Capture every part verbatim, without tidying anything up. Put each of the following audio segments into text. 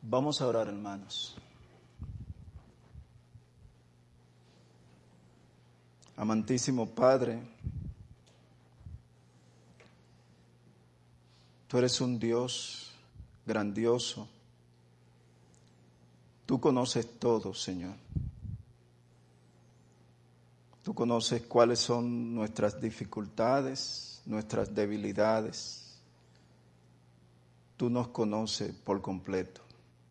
Vamos a orar, hermanos. Amantísimo Padre, tú eres un Dios grandioso. Tú conoces todo, Señor. Tú conoces cuáles son nuestras dificultades, nuestras debilidades. Tú nos conoces por completo.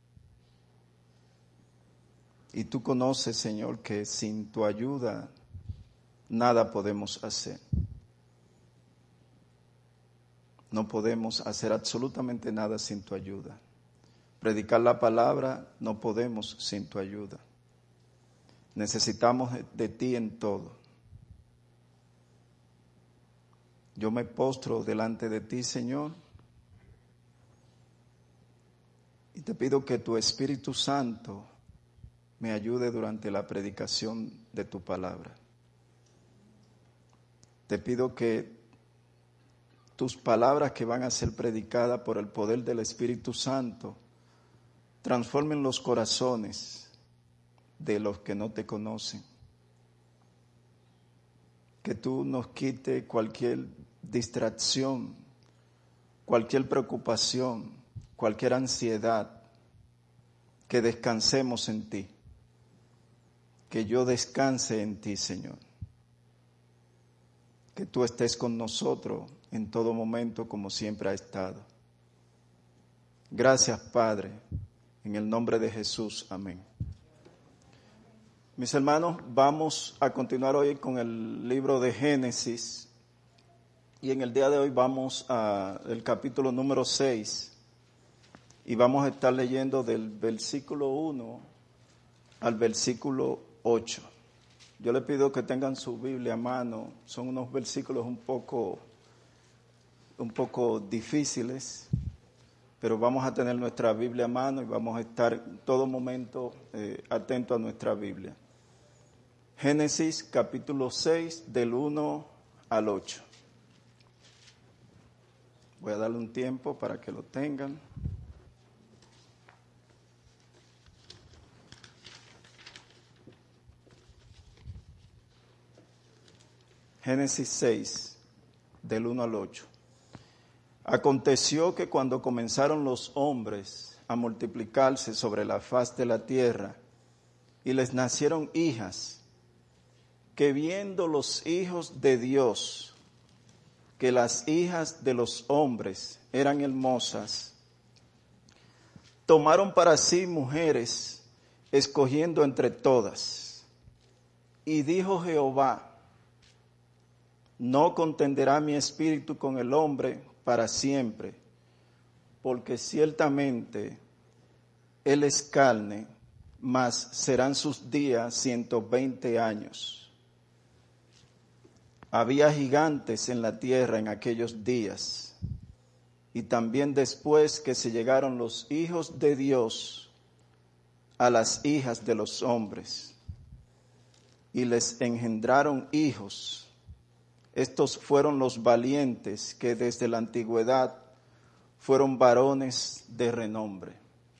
Y tú conoces, Señor, que sin tu ayuda nada podemos hacer. No podemos hacer absolutamente nada sin tu ayuda. Predicar la palabra no podemos sin tu ayuda. Necesitamos de ti en todo. Yo me postro delante de ti, Señor, y te pido que tu Espíritu Santo me ayude durante la predicación de tu palabra. Te pido que tus palabras que van a ser predicadas por el poder del Espíritu Santo transformen los corazones de los que no te conocen. Que tú nos quites cualquier distracción, cualquier preocupación, cualquier ansiedad, que descansemos en ti. Que yo descanse en ti, Señor. Que tú estés con nosotros en todo momento como siempre ha estado. Gracias, Padre, en el nombre de Jesús. Amén. Mis hermanos, vamos a continuar hoy con el libro de Génesis. Y en el día de hoy vamos al capítulo número seis. Y vamos a estar leyendo del versículo uno al versículo ocho. Yo le pido que tengan su Biblia a mano. Son unos versículos un poco, un poco difíciles, pero vamos a tener nuestra Biblia a mano y vamos a estar en todo momento eh, atentos a nuestra Biblia. Génesis capítulo seis, del uno al ocho. Voy a darle un tiempo para que lo tengan. Génesis seis, del uno al ocho. Aconteció que cuando comenzaron los hombres a multiplicarse sobre la faz de la tierra, y les nacieron hijas, que viendo los hijos de Dios, que las hijas de los hombres eran hermosas, tomaron para sí mujeres, escogiendo entre todas. Y dijo Jehová: no contenderá mi espíritu con el hombre para siempre, porque ciertamente él es carne, mas serán sus días ciento veinte años. Había gigantes en la tierra en aquellos días, y también después que se llegaron los hijos de Dios a las hijas de los hombres, y les engendraron hijos. Estos fueron los valientes que desde la antigüedad fueron varones de renombre.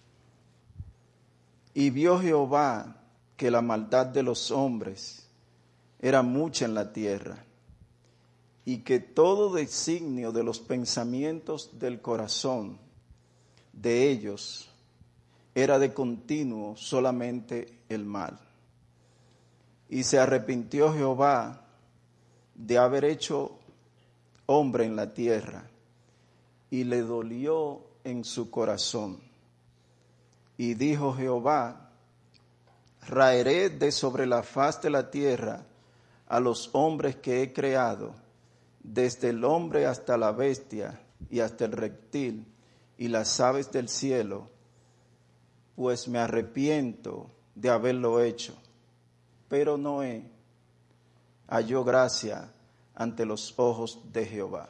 Y vio Jehová que la maldad de los hombres era mucha en la tierra, y que todo designio de los pensamientos del corazón de ellos era de continuo solamente el mal. Y se arrepintió Jehová de haber hecho hombre en la tierra, y le dolió en su corazón. Y dijo Jehová: raeré de sobre la faz de la tierra a los hombres que he creado, desde el hombre hasta la bestia, y hasta el reptil, y las aves del cielo, pues me arrepiento de haberlo hecho. Pero Noé halló gracia ante los ojos de Jehová.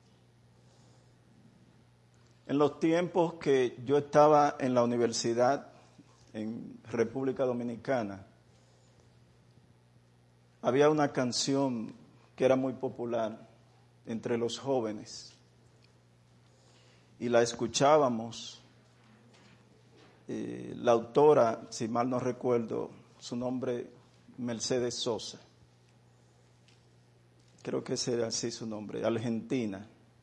En los tiempos que yo estaba en la universidad en República Dominicana, había una canción que era muy popular entre los jóvenes y la escuchábamos eh, la autora, si mal no recuerdo, su nombre, Mercedes Sosa. Creo que ese era así su nombre, argentina.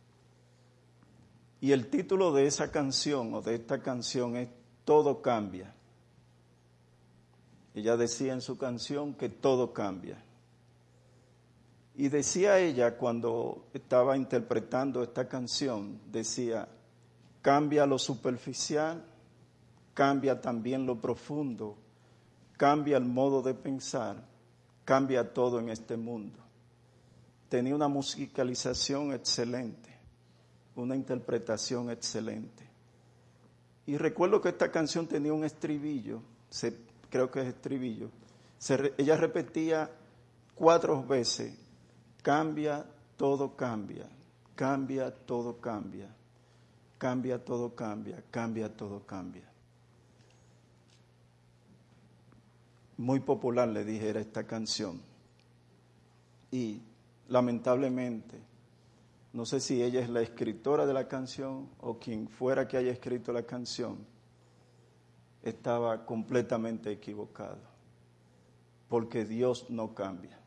Y el título de esa canción o de esta canción es Todo cambia. Ella decía en su canción que todo cambia. Y decía ella cuando estaba interpretando esta canción, decía, cambia lo superficial, cambia también lo profundo, cambia el modo de pensar, cambia todo en este mundo. Tenía una musicalización excelente, una interpretación excelente. Y recuerdo que esta canción tenía un estribillo, se, creo que es estribillo, se, ella repetía cuatro veces, cambia, todo cambia, cambia, todo cambia, cambia, todo cambia, cambia, todo cambia. Muy popular, le dije, era esta canción. Y lamentablemente, no sé si ella es la escritora de la canción o quien fuera que haya escrito la canción, estaba completamente equivocado, porque Dios no cambia.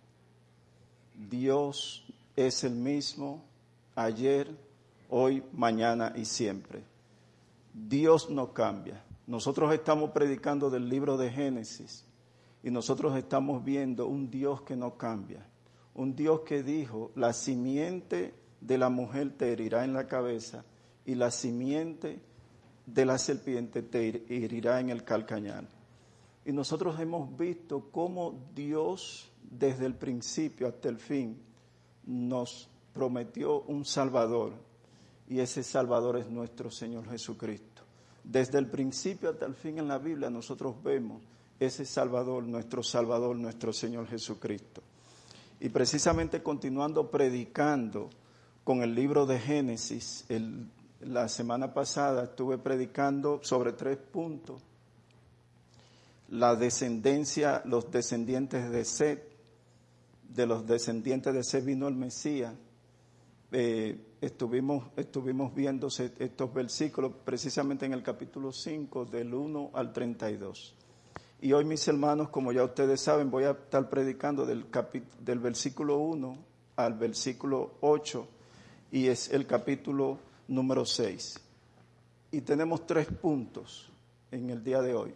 Dios es el mismo ayer, hoy, mañana y siempre. Dios no cambia. Nosotros estamos predicando del libro de Génesis y nosotros estamos viendo un Dios que no cambia. Un Dios que dijo, la simiente de la mujer te herirá en la cabeza y la simiente de la serpiente te herirá en el calcañar. Y nosotros hemos visto cómo Dios, desde el principio hasta el fin, nos prometió un Salvador. Y ese Salvador es nuestro Señor Jesucristo. Desde el principio hasta el fin en la Biblia nosotros vemos ese Salvador, nuestro Salvador, nuestro Señor Jesucristo. Y precisamente continuando predicando con el libro de Génesis, el, la semana pasada estuve predicando sobre tres puntos. La descendencia, los descendientes de Set, de los descendientes de Set vino el Mesías. Eh, estuvimos, estuvimos viendo estos versículos precisamente en el capítulo cinco, del uno al treinta y dos. Y hoy, mis hermanos, como ya ustedes saben, voy a estar predicando del, capi, del versículo uno al versículo ocho, y es el capítulo número seis. Y tenemos tres puntos en el día de hoy.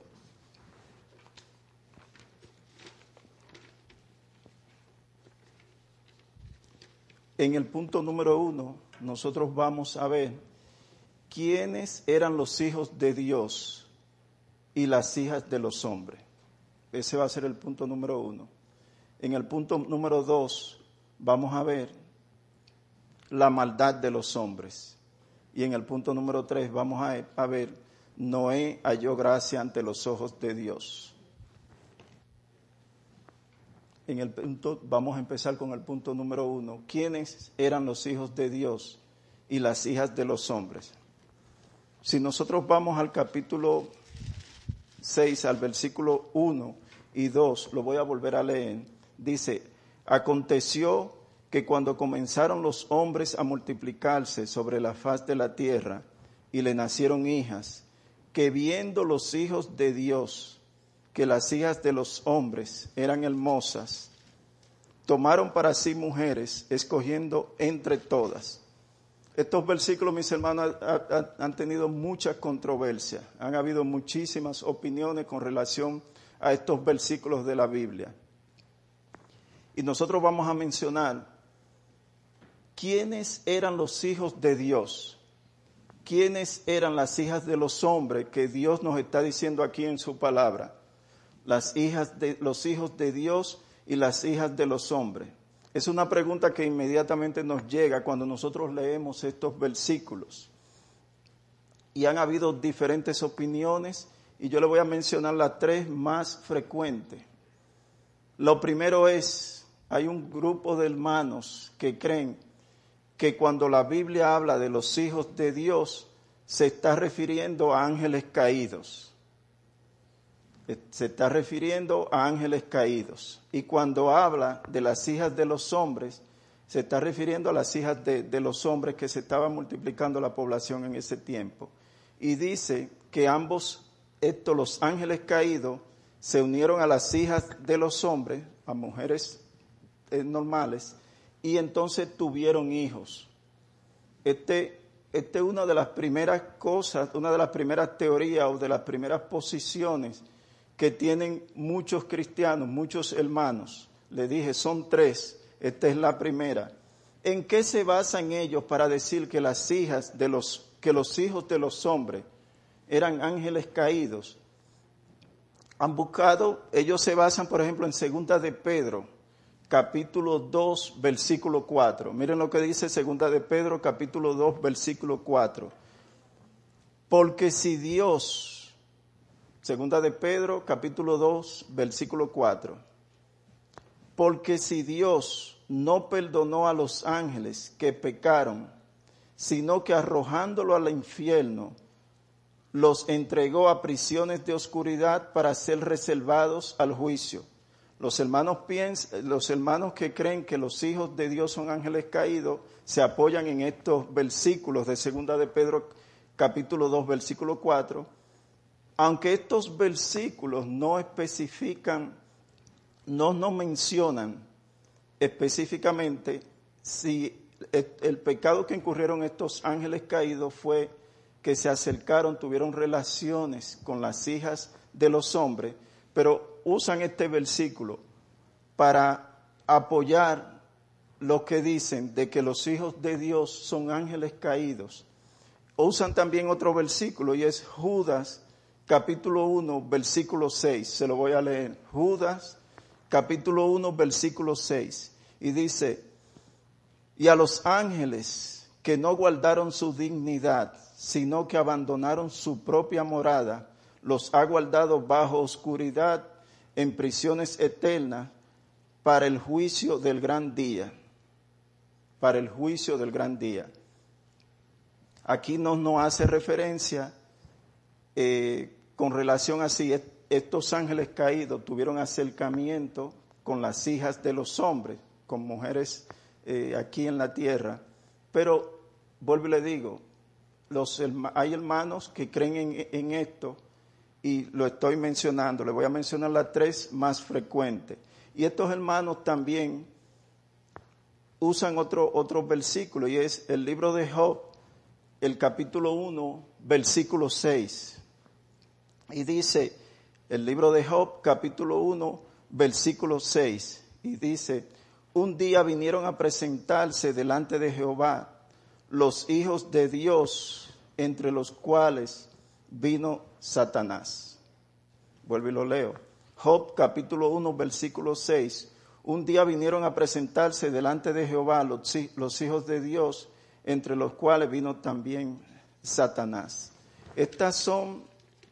En el punto número uno, nosotros vamos a ver quiénes eran los hijos de Dios y las hijas de los hombres. Ese va a ser el punto número uno. En el punto número dos, vamos a ver la maldad de los hombres. Y en el punto número tres, vamos a, a ver, Noé halló gracia ante los ojos de Dios. En el punto, vamos a empezar con el punto número uno. ¿Quiénes eran los hijos de Dios y las hijas de los hombres? Si nosotros vamos al capítulo seis, al versículo uno y dos, lo voy a volver a leer, dice, aconteció que cuando comenzaron los hombres a multiplicarse sobre la faz de la tierra y le nacieron hijas, que viendo los hijos de Dios que las hijas de los hombres eran hermosas, tomaron para sí mujeres, escogiendo entre todas. Estos versículos, mis hermanos, han tenido mucha controversia. Han habido muchísimas opiniones con relación a estos versículos de la Biblia. Y nosotros vamos a mencionar quiénes eran los hijos de Dios, quiénes eran las hijas de los hombres que Dios nos está diciendo aquí en su palabra. Las hijas de los hijos de Dios y las hijas de los hombres. Es una pregunta que inmediatamente nos llega cuando nosotros leemos estos versículos. Y han habido diferentes opiniones y yo le voy a mencionar las tres más frecuentes. Lo primero es, hay un grupo de hermanos que creen que cuando la Biblia habla de los hijos de Dios, se está refiriendo a ángeles caídos. Se está refiriendo a ángeles caídos. Y cuando habla de las hijas de los hombres, se está refiriendo a las hijas de, de los hombres que se estaba multiplicando la población en ese tiempo. Y dice que ambos estos, los ángeles caídos, se unieron a las hijas de los hombres, a mujeres eh, normales, y entonces tuvieron hijos. Este, este es una de las primeras cosas, una de las primeras teorías o de las primeras posiciones que tienen muchos cristianos, muchos hermanos. Le dije, son tres, esta es la primera. ¿En qué se basan ellos para decir que las hijas de los, que los hijos de los hombres eran ángeles caídos? Han buscado, ellos se basan, por ejemplo, en Segunda de Pedro, capítulo dos, versículo cuatro. Miren lo que dice Segunda de Pedro, capítulo dos, versículo cuatro. Porque si Dios, Segunda de Pedro, capítulo dos, versículo cuatro. Porque si Dios no perdonó a los ángeles que pecaron, sino que arrojándolo al infierno, los entregó a prisiones de oscuridad para ser reservados al juicio. Los hermanos piensan, los hermanos que creen que los hijos de Dios son ángeles caídos, se apoyan en estos versículos de Segunda de Pedro, capítulo dos, versículo cuatro, aunque estos versículos no especifican, no nos mencionan específicamente si el, el pecado que incurrieron estos ángeles caídos fue que se acercaron, tuvieron relaciones con las hijas de los hombres, pero usan este versículo para apoyar lo que dicen de que los hijos de Dios son ángeles caídos. Usan también otro versículo y es Judas, capítulo uno, versículo seis. Se lo voy a leer. Judas, capítulo uno, versículo seis. Y dice, y a los ángeles que no guardaron su dignidad, sino que abandonaron su propia morada, los ha guardado bajo oscuridad en prisiones eternas para el juicio del gran día. Para el juicio del gran día. Aquí no nos hace referencia eh, con relación a si estos ángeles caídos tuvieron acercamiento con las hijas de los hombres, con mujeres eh, aquí en la tierra. Pero, vuelvo y le digo, los, hay hermanos que creen en, en esto y lo estoy mencionando. Le voy a mencionar las tres más frecuentes. Y estos hermanos también usan otro, otro versículo y es el libro de Job, el capítulo uno, versículo seis. Y dice, el libro de Job, capítulo uno, versículo seis. Y dice, un día vinieron a presentarse delante de Jehová los hijos de Dios, entre los cuales vino Satanás. Vuelvo y lo leo. Job capítulo uno, versículo seis. Un día vinieron a presentarse delante de Jehová los, los hijos de Dios, entre los cuales vino también Satanás. Estas son,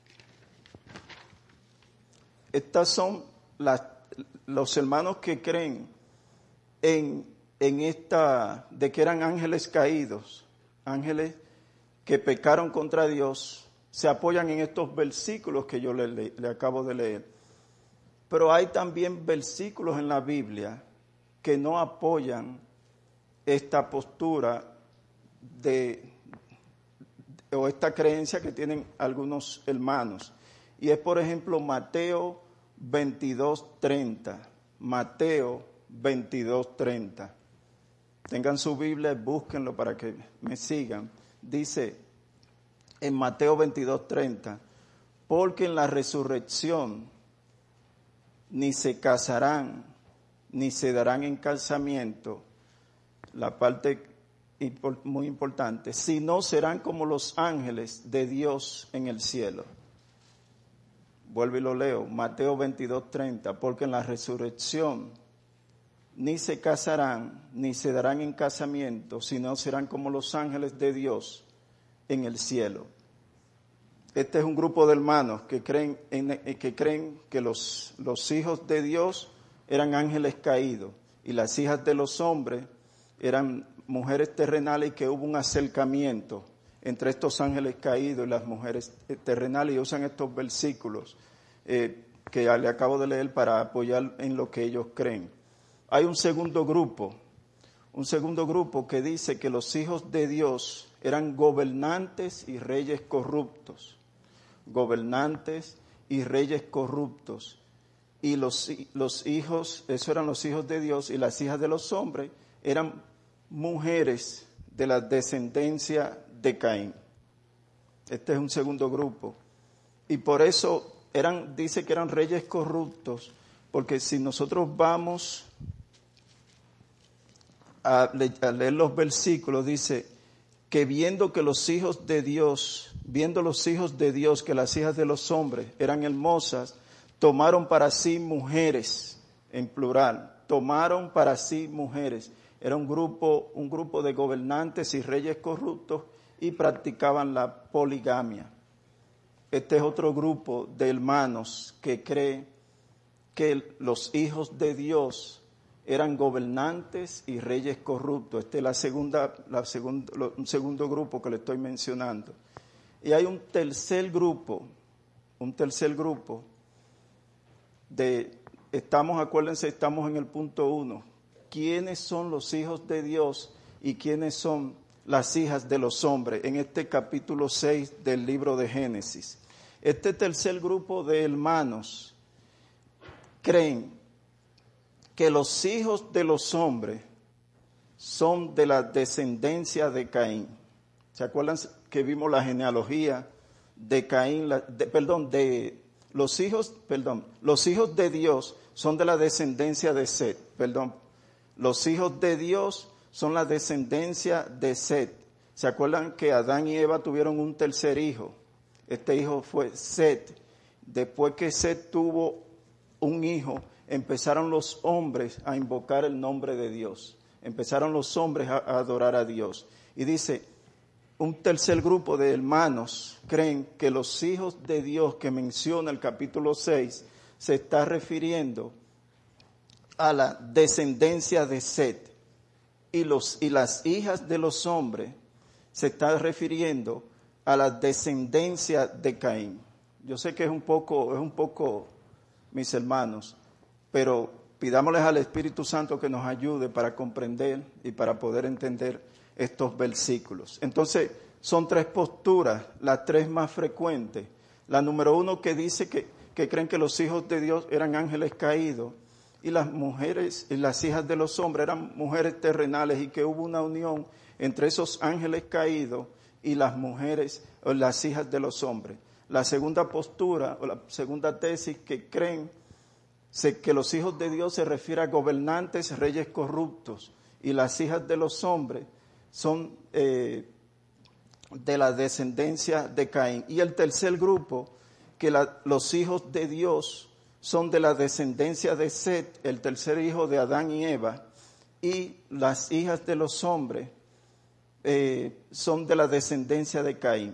estas son las, los hermanos que creen en en esta, de que eran ángeles caídos, ángeles que pecaron contra Dios, se apoyan en estos versículos que yo le, le, le acabo de leer. Pero hay también versículos en la Biblia que no apoyan esta postura de, de o esta creencia que tienen algunos hermanos. Y es, por ejemplo, Mateo veintidós, treinta. Mateo veintidós, treinta. Tengan su Biblia, búsquenlo para que me sigan. Dice en Mateo veintidós, treinta, porque en la resurrección ni se casarán, ni se darán en casamiento, la parte muy importante, sino serán como los ángeles de Dios en el cielo. Vuelvo y lo leo, Mateo veintidós, treinta, porque en la resurrección ni se casarán, ni se darán en casamiento, sino serán como los ángeles de Dios en el cielo. Este es un grupo de hermanos que creen, en, que, creen que los, los hijos de Dios eran ángeles caídos y las hijas de los hombres eran mujeres terrenales y que hubo un acercamiento entre estos ángeles caídos y las mujeres terrenales, y usan estos versículos eh, que le acabo de leer para apoyar en lo que ellos creen. Hay un segundo grupo, un segundo grupo que dice que los hijos de Dios eran gobernantes y reyes corruptos. gobernantes y reyes corruptos. Y los, los hijos, esos eran los hijos de Dios, y las hijas de los hombres eran mujeres de la descendencia de Caín. Este es un segundo grupo. Y por eso eran, dice que eran reyes corruptos, porque si nosotros vamos a, le, a leer los versículos, dice que viendo que los hijos de Dios, viendo los hijos de Dios que las hijas de los hombres eran hermosas, tomaron para sí mujeres, en plural, tomaron para sí mujeres. Era un grupo, un grupo de gobernantes y reyes corruptos y practicaban la poligamia. Este es otro grupo de hermanos que cree que los hijos de Dios eran gobernantes y reyes corruptos. Este es la segunda, la segunda, un segundo grupo que le estoy mencionando. Y hay un tercer grupo, un tercer grupo de, estamos, acuérdense, estamos en el punto uno. ¿Quiénes son los hijos de Dios y quiénes son las hijas de los hombres? En este capítulo seis del libro de Génesis. Este tercer grupo de hermanos creen que los hijos de los hombres son de la descendencia de Caín. ¿Se acuerdan que vimos la genealogía de Caín? La, de, perdón, de los hijos, perdón, los hijos de Dios son de la descendencia de Set, perdón. Los hijos de Dios son la descendencia de Set. ¿Se acuerdan que Adán y Eva tuvieron un tercer hijo? Este hijo fue Set. Después que Set tuvo un hijo, empezaron los hombres a invocar el nombre de Dios. Empezaron los hombres a, a adorar a Dios. Y dice, un tercer grupo de hermanos creen que los hijos de Dios que menciona el capítulo seis se está refiriendo a la descendencia de Set, y los y las hijas de los hombres se está refiriendo a la descendencia de Caín. Yo sé que es un poco, es un poco, mis hermanos, pero pidámosles al Espíritu Santo que nos ayude para comprender y para poder entender estos versículos. Entonces, son tres posturas, las tres más frecuentes. La número uno, que dice que, que creen que los hijos de Dios eran ángeles caídos, y las mujeres y las hijas de los hombres eran mujeres terrenales, y que hubo una unión entre esos ángeles caídos y las mujeres o las hijas de los hombres. La segunda postura o la segunda tesis, que creen que los hijos de Dios se refiere a gobernantes, reyes corruptos, y las hijas de los hombres son eh, de la descendencia de Caín. Y el tercer grupo, que la, los hijos de Dios son de la descendencia de Set, el tercer hijo de Adán y Eva, y las hijas de los hombres eh, son de la descendencia de Caín.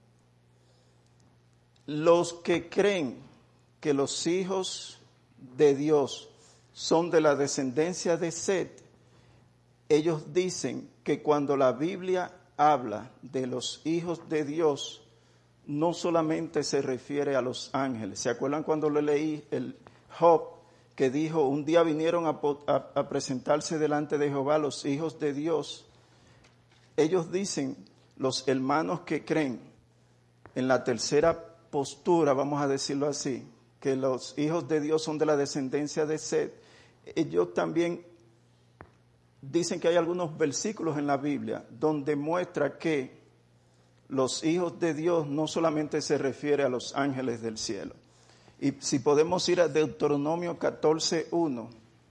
Los que creen que los hijos de Dios son de la descendencia de Set, ellos dicen que cuando la Biblia habla de los hijos de Dios, no solamente se refiere a los ángeles. ¿Se acuerdan cuando le leí el Job, que dijo, un día vinieron a, a, a presentarse delante de Jehová los hijos de Dios? Ellos dicen, los hermanos que creen en la tercera postura, vamos a decirlo así, que los hijos de Dios son de la descendencia de Set, ellos también dicen que hay algunos versículos en la Biblia donde muestra que los hijos de Dios no solamente se refiere a los ángeles del cielo. Y si podemos ir a Deuteronomio catorce uno,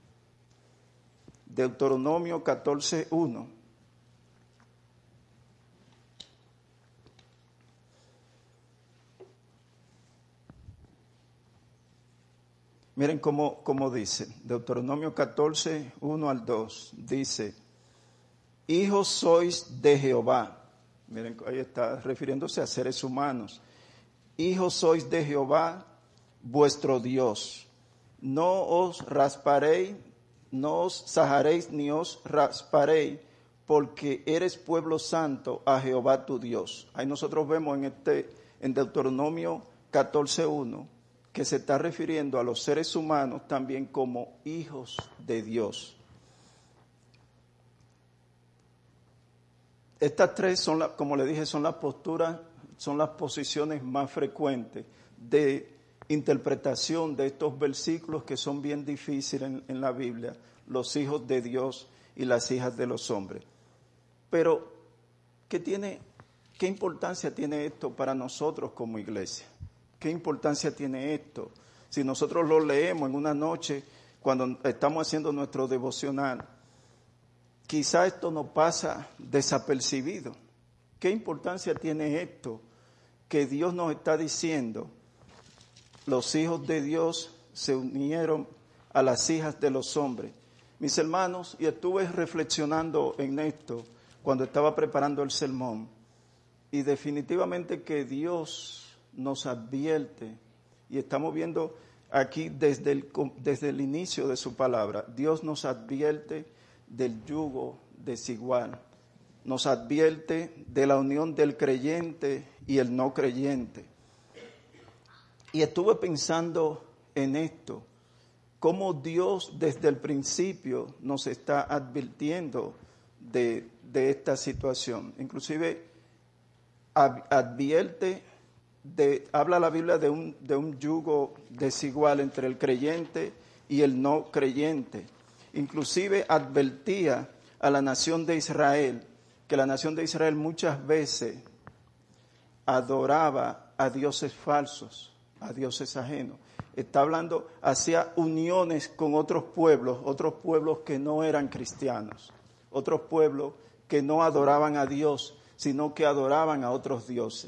Deuteronomio catorce uno. Miren cómo, cómo dice, Deuteronomio catorce, uno al dos, dice, hijos sois de Jehová. Miren, ahí está refiriéndose a seres humanos. Hijos sois de Jehová, vuestro Dios. No os rasparéis, no os sajaréis ni os rasparéis, porque eres pueblo santo a Jehová tu Dios. Ahí nosotros vemos en este, en Deuteronomio catorce uno, que se está refiriendo a los seres humanos también como hijos de Dios. Estas tres son, la, como le dije, son las posturas, son las posiciones más frecuentes de interpretación de estos versículos que son bien difíciles en, en la Biblia, los hijos de Dios y las hijas de los hombres. Pero, ¿qué tiene, qué importancia tiene esto para nosotros como iglesia? ¿Qué importancia tiene esto? Si nosotros lo leemos en una noche, cuando estamos haciendo nuestro devocional, quizá esto nos pasa desapercibido. ¿Qué importancia tiene esto? Que Dios nos está diciendo, los hijos de Dios se unieron a las hijas de los hombres. Mis hermanos, y estuve reflexionando en esto cuando estaba preparando el sermón, y definitivamente que Dios nos advierte, y estamos viendo aquí desde el, desde el inicio de su palabra, Dios nos advierte del yugo desigual, nos advierte de la unión del creyente y el no creyente. Y estuve pensando en esto, cómo Dios desde el principio nos está advirtiendo de, de esta situación. Inclusive advierte, de, habla la Biblia de un, de un yugo desigual entre el creyente y el no creyente. Inclusive advertía a la nación de Israel, que la nación de Israel muchas veces adoraba a dioses falsos, a dioses ajenos. Está hablando, hacía uniones con otros pueblos, otros pueblos que no eran cristianos, otros pueblos que no adoraban a Dios, sino que adoraban a otros dioses.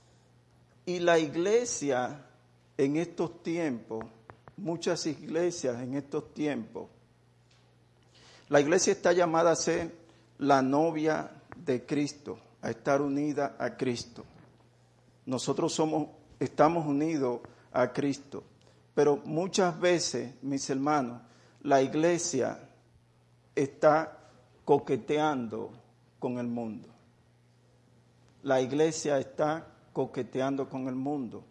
Y la iglesia en estos tiempos, muchas iglesias en estos tiempos, la iglesia está llamada a ser la novia de Cristo, a estar unida a Cristo. Nosotros somos, estamos unidos a Cristo, pero muchas veces, mis hermanos, la iglesia está coqueteando con el mundo. La iglesia está coqueteando con el mundo.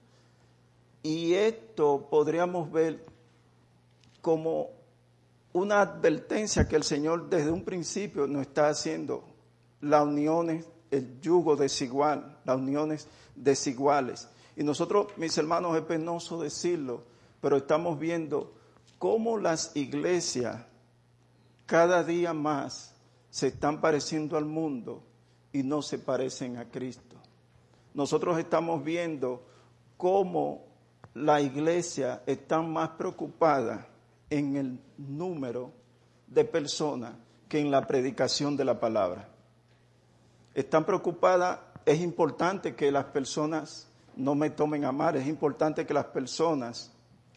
Y esto podríamos ver como una advertencia que el Señor desde un principio nos está haciendo. Las uniones, el yugo desigual, las uniones desiguales. Y nosotros, mis hermanos, es penoso decirlo, pero estamos viendo cómo las iglesias cada día más se están pareciendo al mundo y no se parecen a Cristo. Nosotros estamos viendo cómo la iglesia está más preocupada en el número de personas que en la predicación de la palabra. Están preocupadas, es importante que las personas no me tomen a mal, es importante que las personas,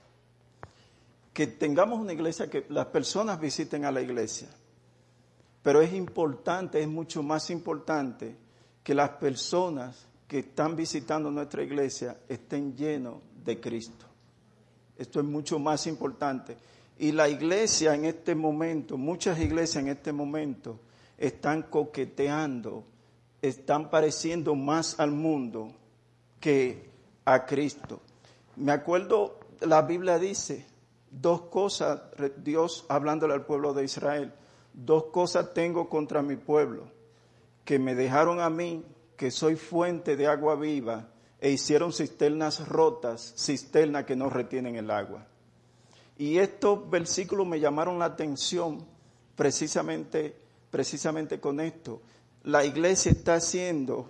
que tengamos una iglesia, que las personas visiten a la iglesia, pero es importante, es mucho más importante que las personas que están visitando nuestra iglesia estén llenos de Cristo. Esto es mucho más importante. Y la iglesia en este momento, muchas iglesias en este momento están coqueteando, están pareciendo más al mundo que a Cristo. Me acuerdo, la Biblia dice dos cosas, Dios hablándole al pueblo de Israel, dos cosas tengo contra mi pueblo, que me dejaron a mí, que soy fuente de agua viva, e hicieron cisternas rotas, cisternas que no retienen el agua. Y estos versículos me llamaron la atención precisamente, precisamente con esto. La iglesia está haciendo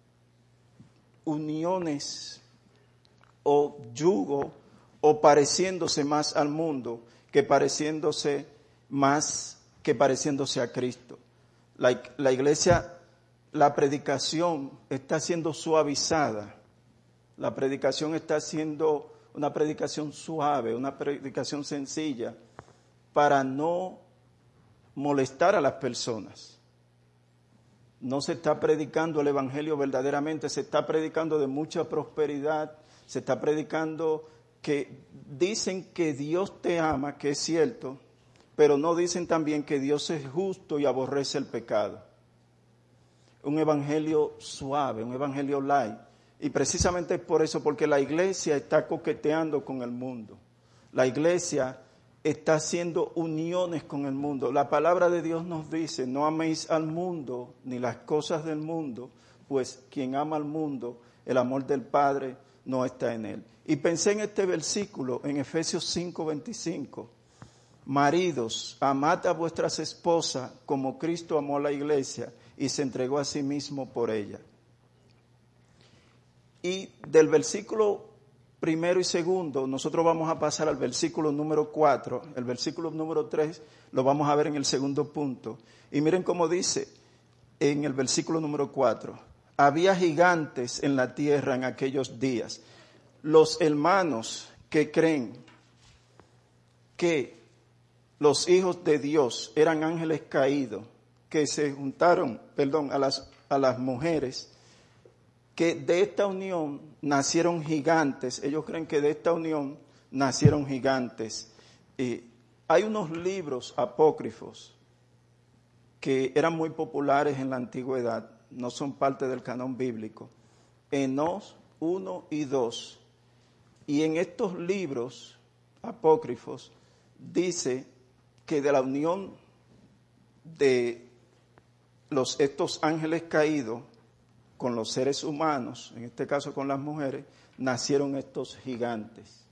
uniones o yugo o pareciéndose más al mundo que pareciéndose más que pareciéndose a Cristo. La, la iglesia, la predicación está siendo suavizada. La predicación está siendo una predicación suave, una predicación sencilla, para no molestar a las personas. No se está predicando el evangelio verdaderamente, se está predicando de mucha prosperidad, se está predicando que dicen que Dios te ama, que es cierto, pero no dicen también que Dios es justo y aborrece el pecado. Un evangelio suave, un evangelio light. Y precisamente es por eso, porque la iglesia está coqueteando con el mundo. La iglesia está haciendo uniones con el mundo. La palabra de Dios nos dice, no améis al mundo ni las cosas del mundo, pues quien ama al mundo el amor del Padre no está en él. Y pensé en este versículo, en Efesios cinco veinticinco. Maridos, amad a vuestras esposas como Cristo amó a la iglesia y se entregó a sí mismo por ella. Y del versículo primero y segundo, nosotros vamos a pasar al versículo número cuatro. El versículo número tres lo vamos a ver en el segundo punto. Y miren cómo dice en el versículo número cuatro. Había gigantes en la tierra en aquellos días. Los hermanos que creen que los hijos de Dios eran ángeles caídos, que se juntaron, perdón, a las, a las mujeres, que de esta unión nacieron gigantes. Ellos creen que de esta unión nacieron gigantes. Y hay unos libros apócrifos que eran muy populares en la antigüedad, no son parte del canon bíblico. Enos uno y dos. Y en estos libros apócrifos dice que de la unión de los, estos ángeles caídos con los seres humanos, en este caso con las mujeres, nacieron estos gigantes.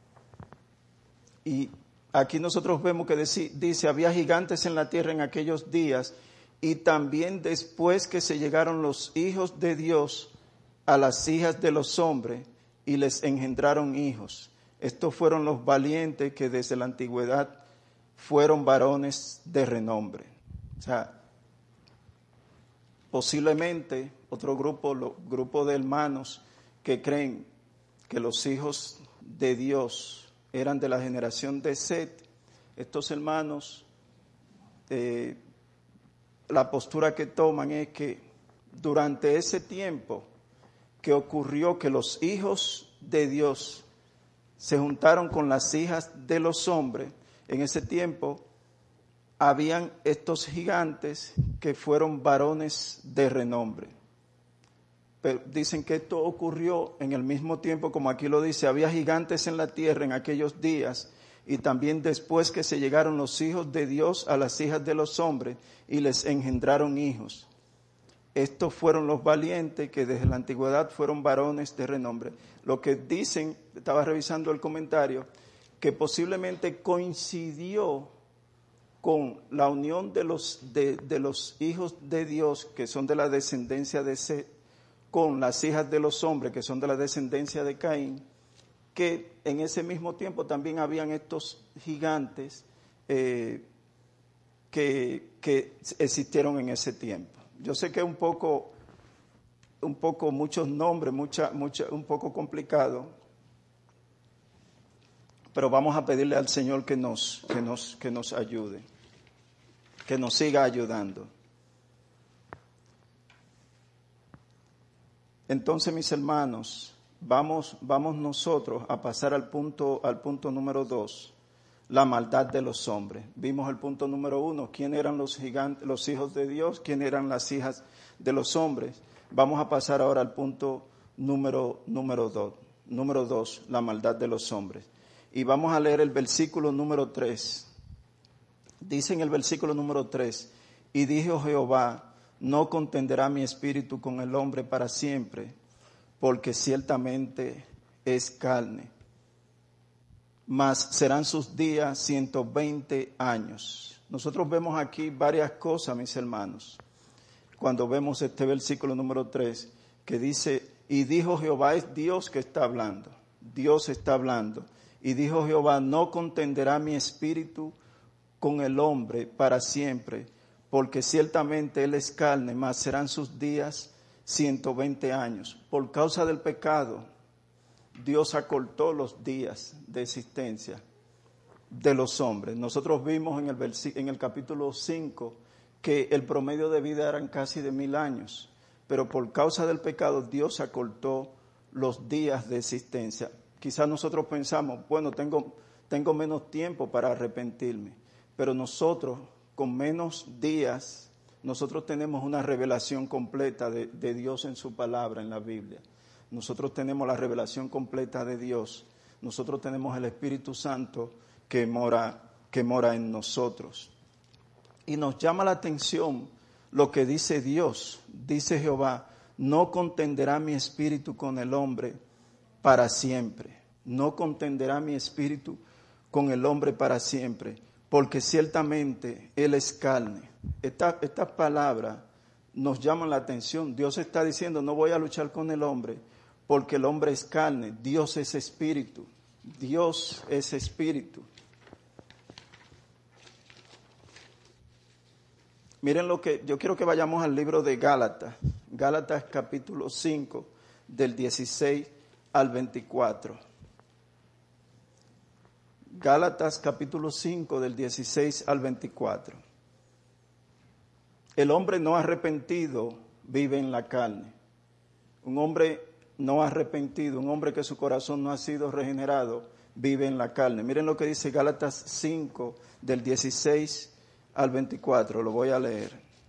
Y aquí nosotros vemos que dice, dice, había gigantes en la tierra en aquellos días, y también después que se llegaron los hijos de Dios a las hijas de los hombres y les engendraron hijos. Estos fueron los valientes que desde la antigüedad fueron varones de renombre. O sea, posiblemente otro grupo, lo, grupo de hermanos que creen que los hijos de Dios eran de la generación de Set. Estos hermanos, eh, la postura que toman es que durante ese tiempo que ocurrió que los hijos de Dios se juntaron con las hijas de los hombres, en ese tiempo habían estos gigantes que fueron varones de renombre. Pero dicen que esto ocurrió en el mismo tiempo, como aquí lo dice, había gigantes en la tierra en aquellos días, y también después que se llegaron los hijos de Dios a las hijas de los hombres y les engendraron hijos. Estos fueron los valientes que desde la antigüedad fueron varones de renombre. Lo que dicen, estaba revisando el comentario, que posiblemente coincidió con la unión de los, de, de los hijos de Dios, que son de la descendencia de Set, con las hijas de los hombres, que son de la descendencia de Caín, que en ese mismo tiempo también habían estos gigantes eh, que, que existieron en ese tiempo. Yo sé que es un poco, un poco muchos nombres, mucha, mucha, un poco complicado, pero vamos a pedirle al Señor que nos, que nos, que nos ayude, que nos siga ayudando. Entonces, mis hermanos, vamos, vamos nosotros a pasar al punto, al punto número dos, la maldad de los hombres. Vimos el punto número uno, quién eran los gigantes, los hijos de Dios, quién eran las hijas de los hombres. Vamos a pasar ahora al punto número, número dos, número dos, la maldad de los hombres. Y vamos a leer el versículo número tres. Dice en el versículo número tres, y dijo Jehová, no contenderá mi espíritu con el hombre para siempre, porque ciertamente es carne. Mas serán sus días ciento veinte años. Nosotros vemos aquí varias cosas, mis hermanos, cuando vemos este versículo número tres, que dice, y dijo Jehová, es Dios que está hablando, Dios está hablando, y dijo Jehová, no contenderá mi espíritu con el hombre para siempre, porque ciertamente él es carne, mas serán sus días ciento veinte años. Por causa del pecado, Dios acortó los días de existencia de los hombres. Nosotros vimos en el, vers- en el capítulo cinco que el promedio de vida eran casi de mil años, pero por causa del pecado Dios acortó los días de existencia. Quizás nosotros pensamos, bueno, tengo, tengo menos tiempo para arrepentirme, pero nosotros con menos días, nosotros tenemos una revelación completa de, de Dios en su palabra, en la Biblia. Nosotros tenemos la revelación completa de Dios. Nosotros tenemos el Espíritu Santo que mora, que mora en nosotros. Y nos llama la atención lo que dice Dios. Dice Jehová, no contenderá mi espíritu con el hombre para siempre. No contenderá mi espíritu con el hombre para siempre, porque ciertamente él es carne. Estas esta palabras nos llaman la atención. Dios está diciendo, no voy a luchar con el hombre, porque el hombre es carne. Dios es espíritu. Dios es espíritu. Miren lo que, yo quiero que vayamos al libro de Gálatas, Gálatas capítulo cinco, del dieciséis al veinticuatro. Gálatas capítulo cinco, del dieciséis al veinticuatro. El hombre no arrepentido vive en la carne. Un hombre no arrepentido, un hombre que su corazón no ha sido regenerado, vive en la carne. Miren lo que dice Gálatas cinco, del dieciséis al veinticuatro, lo voy a leer.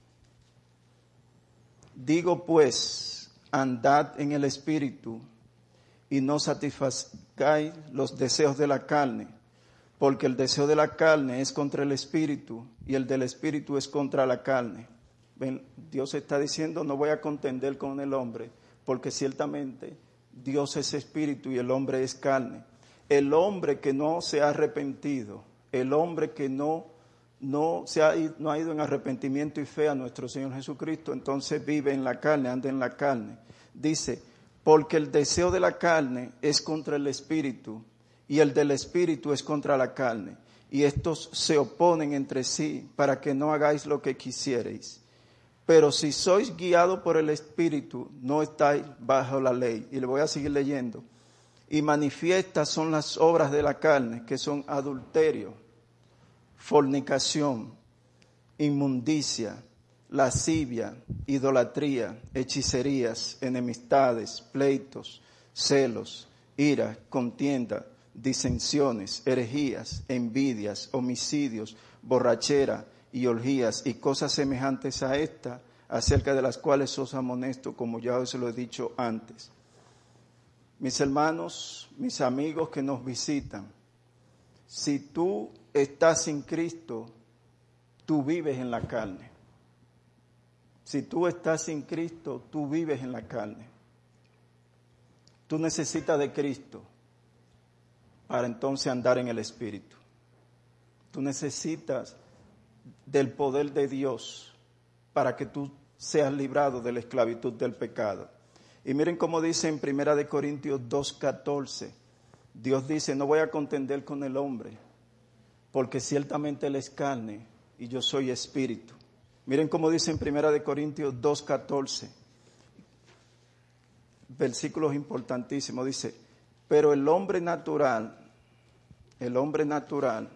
Digo pues, andad en el espíritu y no satisfagáis los deseos de la carne, porque el deseo de la carne es contra el espíritu y el del espíritu es contra la carne. Ven, Dios está diciendo, no voy a contender con el hombre, porque ciertamente Dios es espíritu y el hombre es carne. El hombre que no se ha arrepentido, el hombre que no No, se ha, no ha ido en arrepentimiento y fe a nuestro Señor Jesucristo, entonces vive en la carne, anda en la carne. Dice, porque el deseo de la carne es contra el espíritu y el del espíritu es contra la carne. Y estos se oponen entre sí para que no hagáis lo que quisierais. Pero si sois guiados por el espíritu, no estáis bajo la ley. Y le voy a seguir leyendo. Y manifiestas son las obras de la carne, que son adulterio, fornicación, inmundicia, lascivia, idolatría, hechicerías, enemistades, pleitos, celos, ira, contienda, disensiones, herejías, envidias, homicidios, borrachera y orgías y cosas semejantes a esta, acerca de las cuales os amonesto, como ya os lo he dicho antes. Mis hermanos, mis amigos que nos visitan, si tú estás sin Cristo, tú vives en la carne. Si tú estás sin Cristo, tú vives en la carne. Tú necesitas de Cristo para entonces andar en el Espíritu. Tú necesitas del poder de Dios para que tú seas librado de la esclavitud del pecado. Y miren cómo dice en Primera de Corintios dos catorce. Dios dice, no voy a contender con el hombre, porque ciertamente él es carne y yo soy espíritu. Miren cómo dice en Primera de Corintios dos catorce, versículos importantísimos, dice, pero el hombre natural, el hombre natural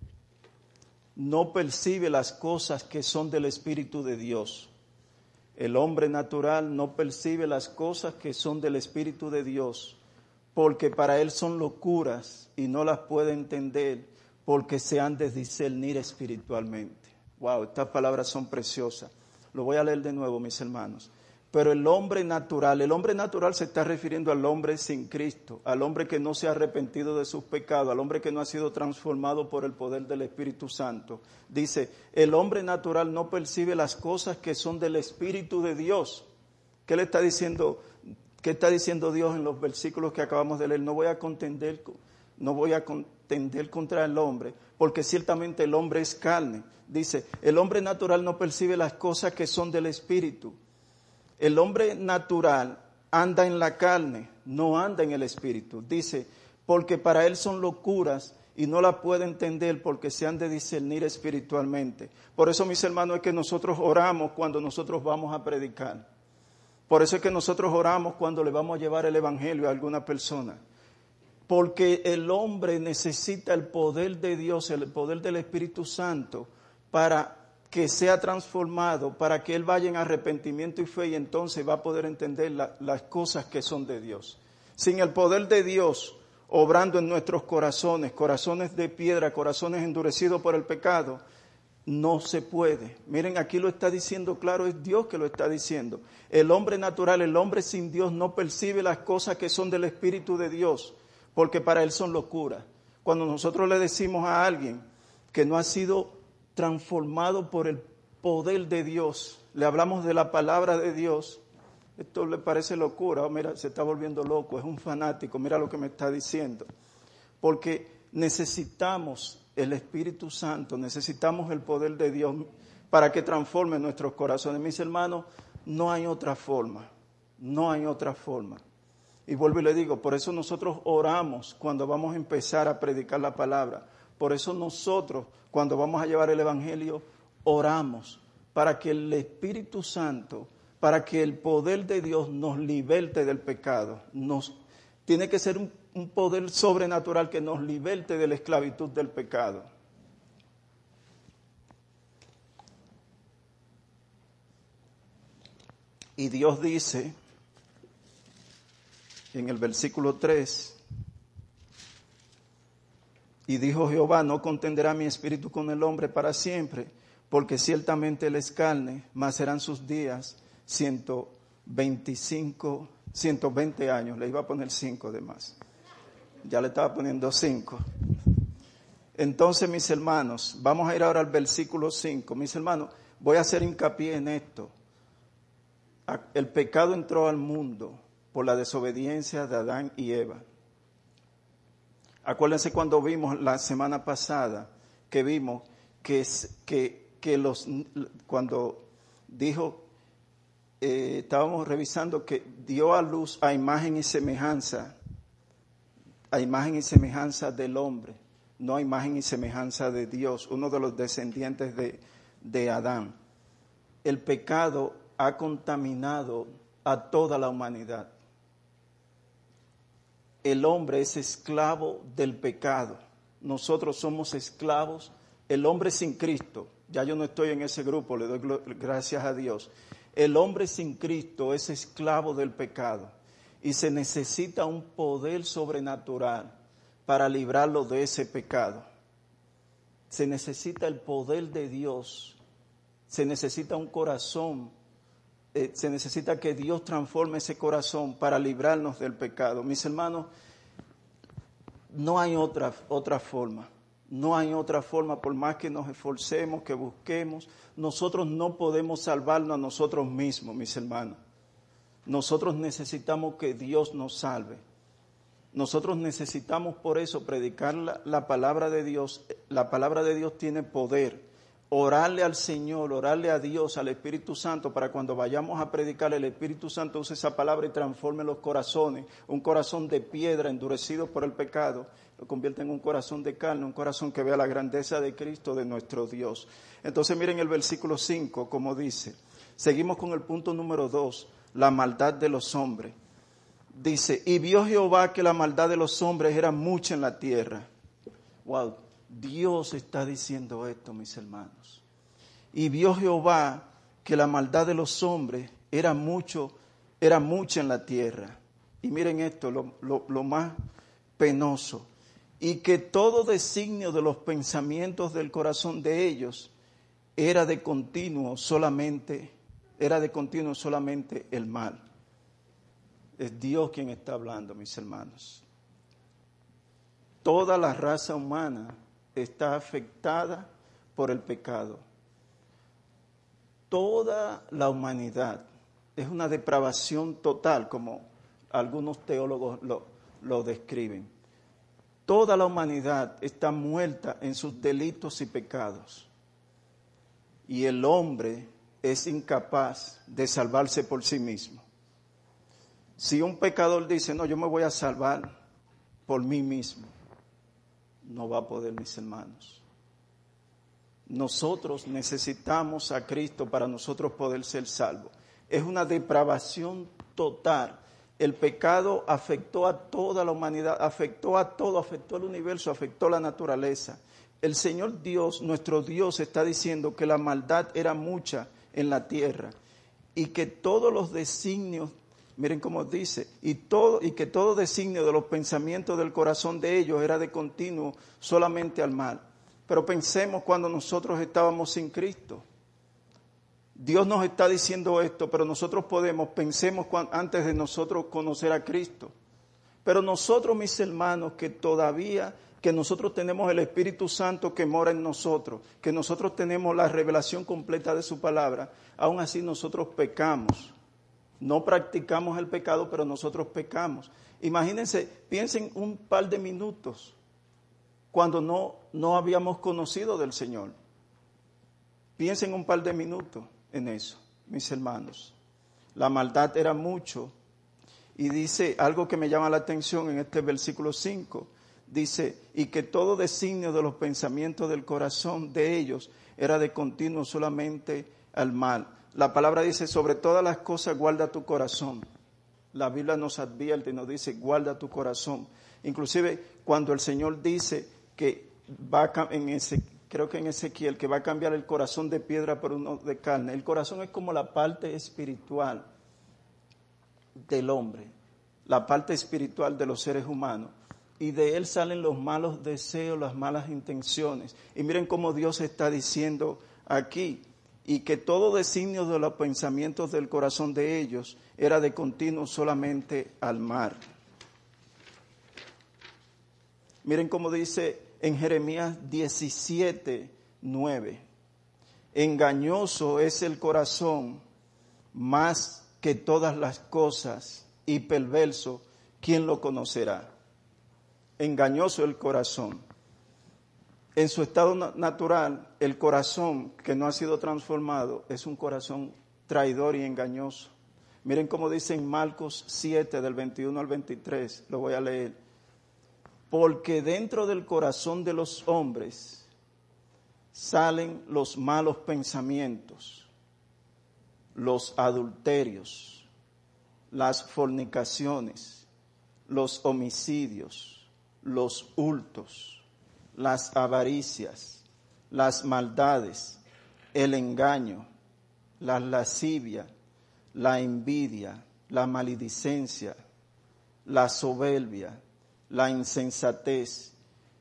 no percibe las cosas que son del Espíritu de Dios. El hombre natural no percibe las cosas que son del Espíritu de Dios, porque para él son locuras y no las puede entender, porque se han de discernir espiritualmente. Wow, estas palabras son preciosas. Lo voy a leer de nuevo, mis hermanos. Pero el hombre natural, el hombre natural se está refiriendo al hombre sin Cristo, al hombre que no se ha arrepentido de sus pecados, al hombre que no ha sido transformado por el poder del Espíritu Santo. Dice, el hombre natural no percibe las cosas que son del Espíritu de Dios. ¿Qué le está diciendo? ¿Qué está diciendo Dios en los versículos que acabamos de leer? No voy a contender, no voy a contender contra el hombre, porque ciertamente el hombre es carne. Dice, el hombre natural no percibe las cosas que son del Espíritu. El hombre natural anda en la carne, no anda en el Espíritu. Dice, porque para él son locuras y no la puede entender porque se han de discernir espiritualmente. Por eso, mis hermanos, es que nosotros oramos cuando nosotros vamos a predicar. Por eso es que nosotros oramos cuando le vamos a llevar el Evangelio a alguna persona. Porque el hombre necesita el poder de Dios, el poder del Espíritu Santo, para que sea transformado, para que él vaya en arrepentimiento y fe, y entonces va a poder entender la, las cosas que son de Dios. Sin el poder de Dios obrando en nuestros corazones, corazones de piedra, corazones endurecidos por el pecado, no se puede. Miren, aquí lo está diciendo claro, es Dios que lo está diciendo. El hombre natural, el hombre sin Dios no percibe las cosas que son del Espíritu de Dios, porque para él son locuras. Cuando nosotros le decimos a alguien que no ha sido transformado por el poder de Dios, le hablamos de la palabra de Dios, esto le parece locura, oh, mira, se está volviendo loco, es un fanático, mira lo que me está diciendo. Porque necesitamos el Espíritu Santo, necesitamos el poder de Dios para que transforme nuestros corazones. Mis hermanos, no hay otra forma, no hay otra forma. Y vuelvo y le digo, por eso nosotros oramos cuando vamos a empezar a predicar la palabra. Por eso nosotros, cuando vamos a llevar el Evangelio, oramos para que el Espíritu Santo, para que el poder de Dios nos liberte del pecado. Nos, tiene que ser un, un poder sobrenatural que nos liberte de la esclavitud del pecado. Y Dios dice en el versículo tres, y dijo Jehová, no contenderá mi espíritu con el hombre para siempre, porque ciertamente él es carne, mas serán sus días ciento veinticinco, ciento veinte años. Le iba a poner cinco de más. Ya le estaba poniendo cinco. Entonces, mis hermanos, vamos a ir ahora al versículo cinco. Mis hermanos, voy a hacer hincapié en esto. El pecado entró al mundo por la desobediencia de Adán y Eva. Acuérdense cuando vimos la semana pasada, que vimos que, que, que los, cuando dijo, eh, estábamos revisando que dio a luz a imagen y semejanza, a imagen y semejanza del hombre, no a imagen y semejanza de Dios, uno de los descendientes de, de Adán. El pecado ha contaminado a toda la humanidad. El hombre es esclavo del pecado. Nosotros somos esclavos. El hombre sin Cristo, ya yo no estoy en ese grupo, le doy gracias a Dios. El hombre sin Cristo es esclavo del pecado y se necesita un poder sobrenatural para librarlo de ese pecado. Se necesita el poder de Dios, se necesita un corazón, eh, se necesita que Dios transforme ese corazón para librarnos del pecado. Mis hermanos, no hay otra, otra forma. No hay otra forma, por más que nos esforcemos, que busquemos, nosotros no podemos salvarnos a nosotros mismos, mis hermanos. Nosotros necesitamos que Dios nos salve. Nosotros necesitamos por eso predicar la, la palabra de Dios. La palabra de Dios tiene poder. Orarle al Señor, orarle a Dios, al Espíritu Santo, para cuando vayamos a predicar, el Espíritu Santo use esa palabra y transforme los corazones. Un corazón de piedra endurecido por el pecado, lo convierte en un corazón de carne, un corazón que vea la grandeza de Cristo, de nuestro Dios. Entonces miren el versículo cinco, como dice. Seguimos con el punto número dos, la maldad de los hombres. Dice, y vio Jehová que la maldad de los hombres era mucha en la tierra. Wow, Dios está diciendo esto, mis hermanos. Y vio Jehová que la maldad de los hombres era mucho, era mucha en la tierra. Y miren esto, lo, lo, lo más penoso. Y que todo designio de los pensamientos del corazón de ellos era de continuo solamente, era de continuo solamente el mal. Es Dios quien está hablando, mis hermanos. Toda la raza humana está afectada por el pecado. Toda la humanidad es una depravación total, como algunos teólogos lo, lo describen. Toda la humanidad está muerta en sus delitos y pecados. Y el hombre es incapaz de salvarse por sí mismo. Si un pecador dice, no, yo me voy a salvar por mí mismo, no va a poder, mis hermanos. Nosotros necesitamos a Cristo para nosotros poder ser salvos. Es una depravación total. El pecado afectó a toda la humanidad, afectó a todo, afectó al universo, afectó a la naturaleza. El Señor Dios, nuestro Dios, está diciendo que la maldad era mucha en la tierra y que todos los designios, miren cómo dice, y todo y que todo designio de los pensamientos del corazón de ellos era de continuo solamente al mal. Pero pensemos cuando nosotros estábamos sin Cristo. Dios nos está diciendo esto, pero nosotros podemos, pensemos cuando, antes de nosotros conocer a Cristo. Pero nosotros, mis hermanos, que todavía, que nosotros tenemos el Espíritu Santo que mora en nosotros, que nosotros tenemos la revelación completa de su palabra, aún así nosotros pecamos. No practicamos el pecado, pero nosotros pecamos. Imagínense, piensen un par de minutos cuando no, no habíamos conocido del Señor. Piensen un par de minutos en eso, mis hermanos. La maldad era mucho. Y dice algo que me llama la atención en este versículo cinco. Dice, y que todo designio de los pensamientos del corazón de ellos era de continuo solamente al mal. La palabra dice, sobre todas las cosas guarda tu corazón. La Biblia nos advierte y nos dice, guarda tu corazón. Inclusive cuando el Señor dice que va a, en ese, creo que en Ezequiel, que va a cambiar el corazón de piedra por uno de carne. El corazón es como la parte espiritual del hombre, la parte espiritual de los seres humanos. Y de él salen los malos deseos, las malas intenciones. Y miren cómo Dios está diciendo aquí, y que todo designio de los pensamientos del corazón de ellos era de continuo solamente al mal. Miren cómo dice en Jeremías diecisiete, nueve. Engañoso es el corazón más que todas las cosas y perverso, ¿quién lo conocerá? Engañoso el corazón. En su estado natural, el corazón que no ha sido transformado es un corazón traidor y engañoso. Miren cómo dice en Marcos siete, del veintiuno al veintitrés, lo voy a leer. Porque dentro del corazón de los hombres salen los malos pensamientos, los adulterios, las fornicaciones, los homicidios, los hurtos, las avaricias, las maldades, el engaño, la lascivia, la envidia, la maledicencia, la soberbia, la insensatez.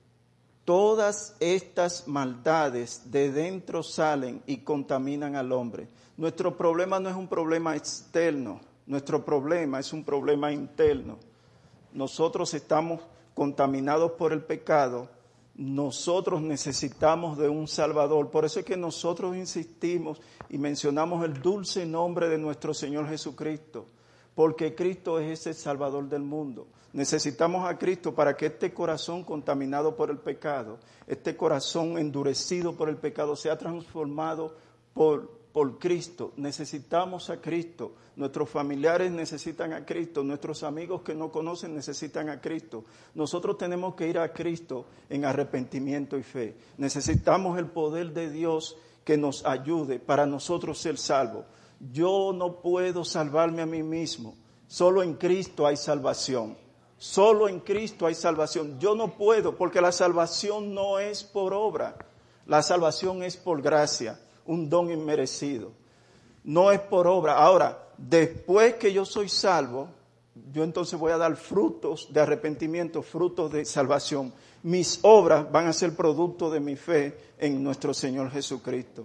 Todas estas maldades de dentro salen y contaminan al hombre. Nuestro problema no es un problema externo, nuestro problema es un problema interno. Nosotros estamos contaminados por el pecado, nosotros necesitamos de un Salvador. Por eso es que nosotros insistimos y mencionamos el dulce nombre de nuestro Señor Jesucristo, porque Cristo es ese Salvador del mundo. Necesitamos a Cristo para que este corazón contaminado por el pecado, este corazón endurecido por el pecado, sea transformado por, por Cristo. Necesitamos a Cristo. Nuestros familiares necesitan a Cristo. Nuestros amigos que no conocen necesitan a Cristo. Nosotros tenemos que ir a Cristo en arrepentimiento y fe. Necesitamos el poder de Dios que nos ayude para nosotros ser salvos. Yo no puedo salvarme a mí mismo. Solo en Cristo hay salvación. Solo en Cristo hay salvación. Yo no puedo, porque la salvación no es por obra. La salvación es por gracia, un don inmerecido. No es por obra. Ahora, después que yo soy salvo, yo entonces voy a dar frutos de arrepentimiento, frutos de salvación. Mis obras van a ser producto de mi fe en nuestro Señor Jesucristo.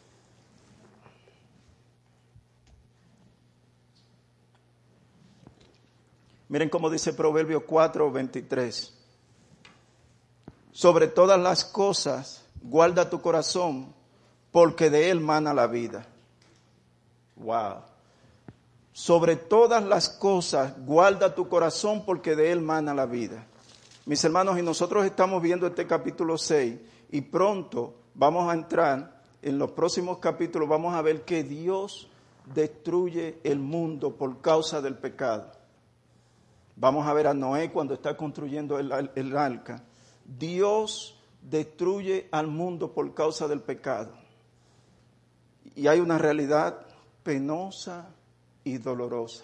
Miren cómo dice Proverbios cuatro, veintitrés. Sobre todas las cosas, guarda tu corazón, porque de él mana la vida. Wow. Sobre todas las cosas, guarda tu corazón, porque de él mana la vida. Mis hermanos, y nosotros estamos viendo este capítulo seis, y pronto vamos a entrar, en los próximos capítulos, vamos a ver que Dios destruye el mundo por causa del pecado. Vamos a ver a Noé cuando está construyendo el, el arca. Dios destruye al mundo por causa del pecado. Y hay una realidad penosa y dolorosa.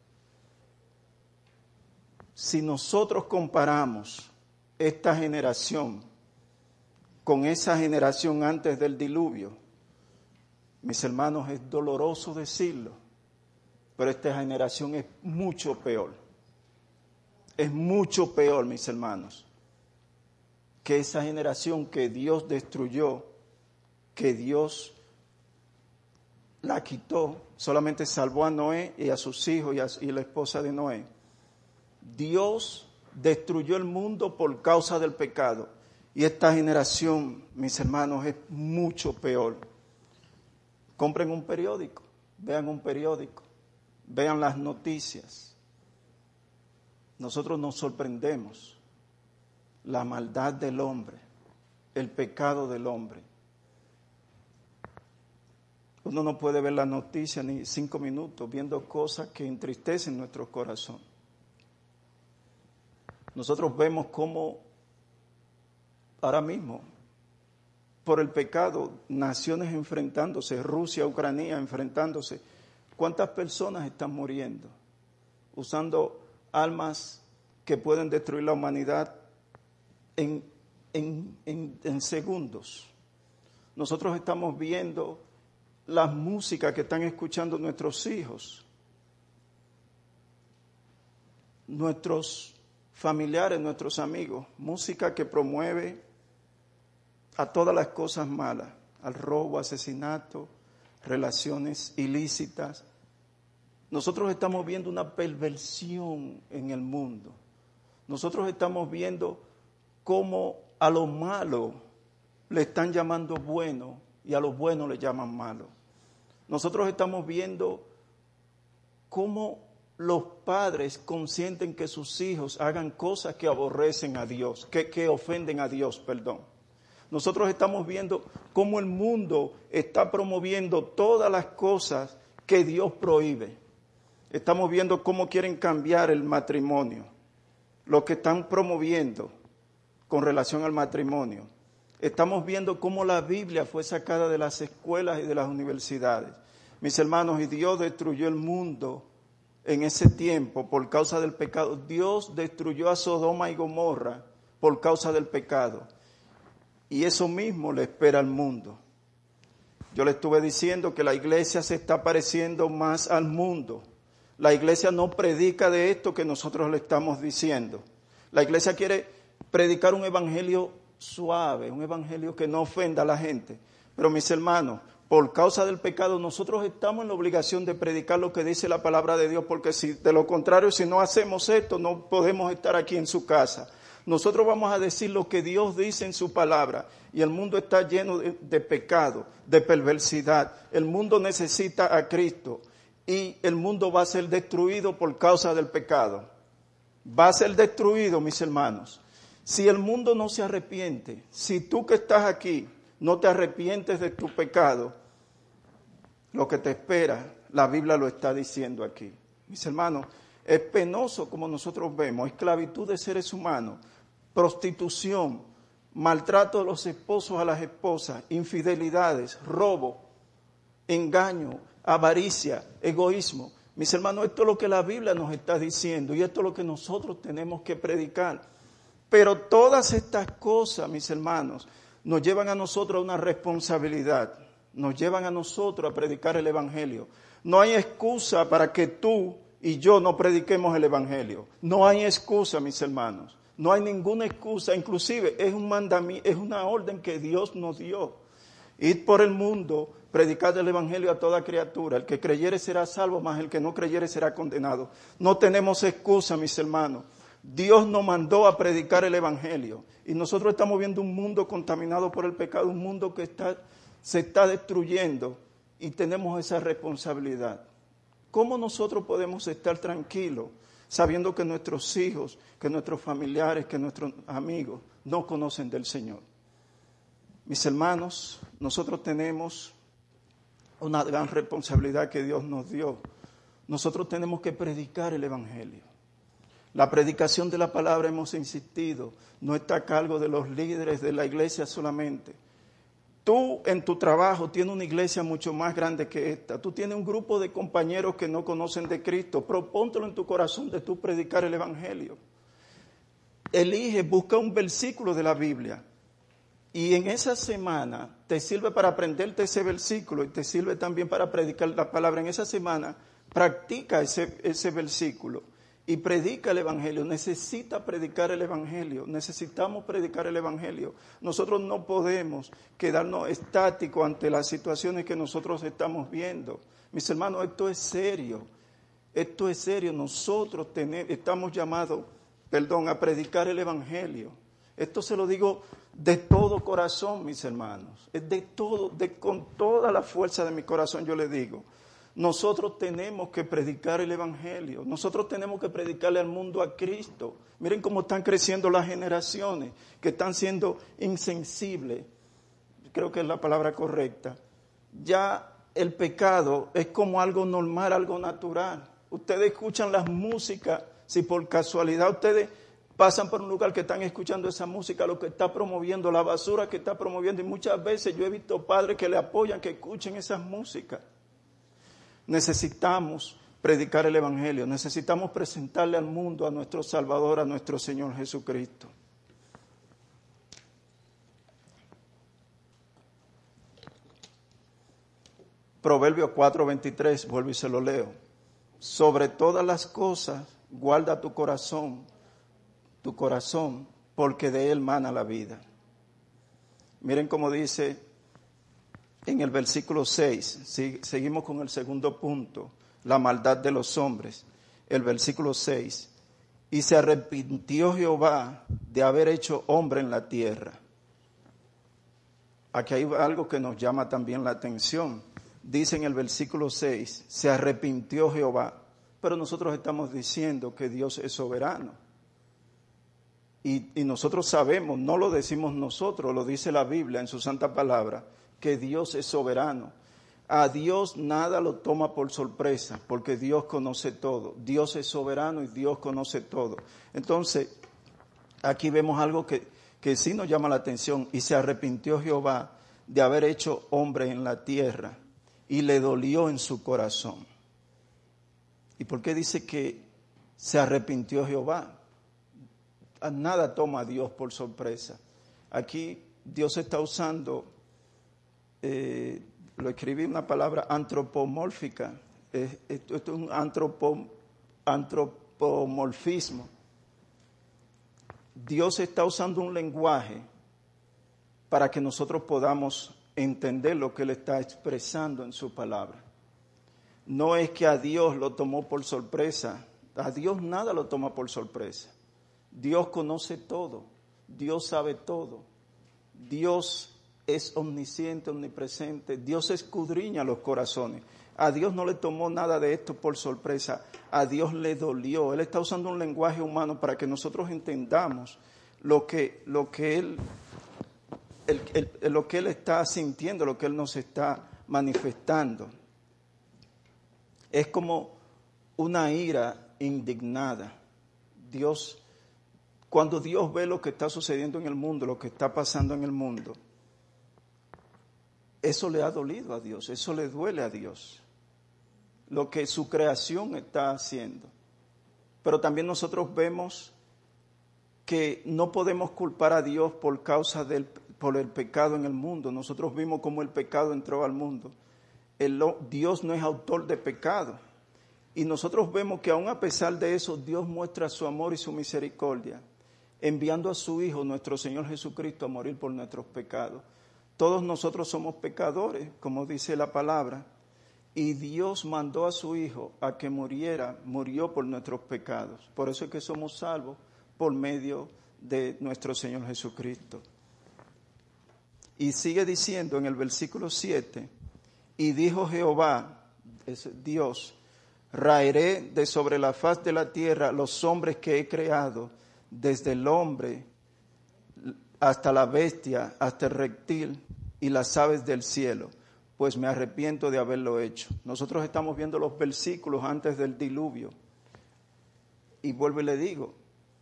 Si nosotros comparamos esta generación con esa generación antes del diluvio, mis hermanos, es doloroso decirlo, pero esta generación es mucho peor. Es mucho peor, mis hermanos, que esa generación que Dios destruyó, que Dios la quitó, solamente salvó a Noé y a sus hijos y a, y a la esposa de Noé. Dios destruyó el mundo por causa del pecado. Y esta generación, mis hermanos, es mucho peor. Compren un periódico, vean un periódico. vean las noticias. Nosotros nos sorprendemos. La maldad del hombre, el pecado del hombre. Uno no puede ver las noticias ni cinco minutos viendo cosas que entristecen nuestro corazón. Nosotros vemos cómo ahora mismo, por el pecado, naciones enfrentándose, Rusia, Ucrania enfrentándose. ¿Cuántas personas están muriendo? Usando armas que pueden destruir la humanidad en, en, en, en segundos. Nosotros estamos viendo las músicas que están escuchando nuestros hijos, nuestros familiares, nuestros amigos, música que promueve a todas las cosas malas, al robo, asesinato, relaciones ilícitas. Nosotros estamos viendo una perversión en el mundo. Nosotros estamos viendo cómo a lo malo le están llamando bueno y a lo bueno le llaman malo. Nosotros estamos viendo cómo los padres consienten que sus hijos hagan cosas que aborrecen a Dios, que, que ofenden a Dios, perdón. Nosotros estamos viendo cómo el mundo está promoviendo todas las cosas que Dios prohíbe. Estamos viendo cómo quieren cambiar el matrimonio, lo que están promoviendo con relación al matrimonio. Estamos viendo cómo la Biblia fue sacada de las escuelas y de las universidades. Mis hermanos, y Dios destruyó el mundo en ese tiempo por causa del pecado. Dios destruyó a Sodoma y Gomorra por causa del pecado. Y eso mismo le espera al mundo. Yo le estuve diciendo que la iglesia se está pareciendo más al mundo. La iglesia no predica de esto que nosotros le estamos diciendo. La iglesia quiere predicar un evangelio suave, un evangelio que no ofenda a la gente. Pero mis hermanos, por causa del pecado, nosotros estamos en la obligación de predicar lo que dice la palabra de Dios, porque si de lo contrario, si no hacemos esto, no podemos estar aquí en su casa. Nosotros vamos a decir lo que Dios dice en su palabra, y el mundo está lleno de, de pecado, de perversidad. El mundo necesita a Cristo, y el mundo va a ser destruido por causa del pecado. Va a ser destruido, mis hermanos. Si el mundo no se arrepiente, si tú que estás aquí no te arrepientes de tu pecado, lo que te espera, la Biblia lo está diciendo aquí. Mis hermanos, es penoso como nosotros vemos, esclavitud de seres humanos, prostitución, maltrato de los esposos a las esposas, infidelidades, robo, engaño, avaricia, egoísmo. Mis hermanos, esto es lo que la Biblia nos está diciendo y esto es lo que nosotros tenemos que predicar. Pero todas estas cosas, mis hermanos, nos llevan a nosotros a una responsabilidad, nos llevan a nosotros a predicar el Evangelio. No hay excusa para que tú y yo no prediquemos el Evangelio. No hay excusa, mis hermanos. No hay ninguna excusa. Inclusive es un mandamiento, es una orden que Dios nos dio. Ir por el mundo, predicar el Evangelio a toda criatura. El que creyere será salvo, mas el que no creyere será condenado. No tenemos excusa, mis hermanos. Dios nos mandó a predicar el Evangelio. Y nosotros estamos viendo un mundo contaminado por el pecado, un mundo que está, se está destruyendo y tenemos esa responsabilidad. ¿Cómo nosotros podemos estar tranquilos sabiendo que nuestros hijos, que nuestros familiares, que nuestros amigos no conocen del Señor? Mis hermanos, nosotros tenemos una gran responsabilidad que Dios nos dio. Nosotros tenemos que predicar el Evangelio. La predicación de la palabra, hemos insistido, no está a cargo de los líderes de la iglesia solamente. Tú en tu trabajo tienes una iglesia mucho más grande que esta. Tú tienes un grupo de compañeros que no conocen de Cristo. Propóntelo en tu corazón de tú predicar el Evangelio. Elige, busca un versículo de la Biblia. Y en esa semana te sirve para aprenderte ese versículo y te sirve también para predicar la palabra. En esa semana practica ese, ese versículo. Y predica el Evangelio. Necesita predicar el Evangelio. Necesitamos predicar el Evangelio. Nosotros no podemos quedarnos estáticos ante las situaciones que nosotros estamos viendo. Mis hermanos, esto es serio. Esto es serio. Nosotros tenemos, estamos llamados, perdón, a predicar el Evangelio. Esto se lo digo de todo corazón, mis hermanos. Es de todo, de, con toda la fuerza de mi corazón yo le digo. Nosotros tenemos que predicar el Evangelio. Nosotros tenemos que predicarle al mundo a Cristo. Miren cómo están creciendo las generaciones que están siendo insensibles. Creo que es la palabra correcta. Ya el pecado es como algo normal, algo natural. Ustedes escuchan las músicas, si por casualidad ustedes pasan por un lugar que están escuchando esa música, lo que está promoviendo, la basura que está promoviendo, y muchas veces yo he visto padres que le apoyan, que escuchen esas músicas. Necesitamos predicar el Evangelio, necesitamos presentarle al mundo a nuestro Salvador, a nuestro Señor Jesucristo. Proverbios cuatro veintitrés, vuelvo y se lo leo. Sobre todas las cosas, guarda tu corazón, tu corazón, porque de él mana la vida. Miren cómo dice en el versículo seis, sí, seguimos con el segundo punto, la maldad de los hombres. El versículo seis, y se arrepintió Jehová de haber hecho hombre en la tierra. Aquí hay algo que nos llama también la atención. Dice en el versículo seis, se arrepintió Jehová, pero nosotros estamos diciendo que Dios es soberano. Y, y nosotros sabemos, no lo decimos nosotros, lo dice la Biblia en su santa palabra, que Dios es soberano. A Dios nada lo toma por sorpresa, porque Dios conoce todo. Dios es soberano y Dios conoce todo. Entonces, aquí vemos algo que, que sí nos llama la atención. Y se arrepintió Jehová de haber hecho hombre en la tierra, y le dolió en su corazón. ¿Y por qué dice que se arrepintió Jehová? Nada toma a Dios por sorpresa. Aquí Dios está usando, eh, lo escribí una palabra antropomórfica. Eh, esto, esto es un antropo, antropomorfismo. Dios está usando un lenguaje para que nosotros podamos entender lo que Él está expresando en su palabra. No es que a Dios lo tomó por sorpresa. A Dios nada lo toma por sorpresa. Dios conoce todo, Dios sabe todo, Dios es omnisciente, omnipresente, Dios escudriña los corazones. A Dios no le tomó nada de esto por sorpresa, a Dios le dolió. Él está usando un lenguaje humano para que nosotros entendamos lo que, lo que Él, el, el, lo que Él está sintiendo, lo que Él nos está manifestando. Es como una ira indignada. Dios Cuando Dios ve lo que está sucediendo en el mundo, lo que está pasando en el mundo, eso le ha dolido a Dios, eso le duele a Dios, lo que su creación está haciendo. Pero también nosotros vemos que no podemos culpar a Dios por causa del por el pecado en el mundo. Nosotros vimos cómo el pecado entró al mundo. El, Dios no es autor de pecado. Y nosotros vemos que aún a pesar de eso, Dios muestra su amor y su misericordia, enviando a su Hijo, nuestro Señor Jesucristo, a morir por nuestros pecados. Todos nosotros somos pecadores, como dice la palabra, y Dios mandó a su Hijo a que muriera, murió por nuestros pecados. Por eso es que somos salvos por medio de nuestro Señor Jesucristo. Y sigue diciendo en el versículo siete, y dijo Jehová, es Dios, raeré de sobre la faz de la tierra los hombres que he creado, desde el hombre hasta la bestia, hasta el reptil y las aves del cielo, pues me arrepiento de haberlo hecho. Nosotros estamos viendo los versículos antes del diluvio. Y vuelvo y le digo,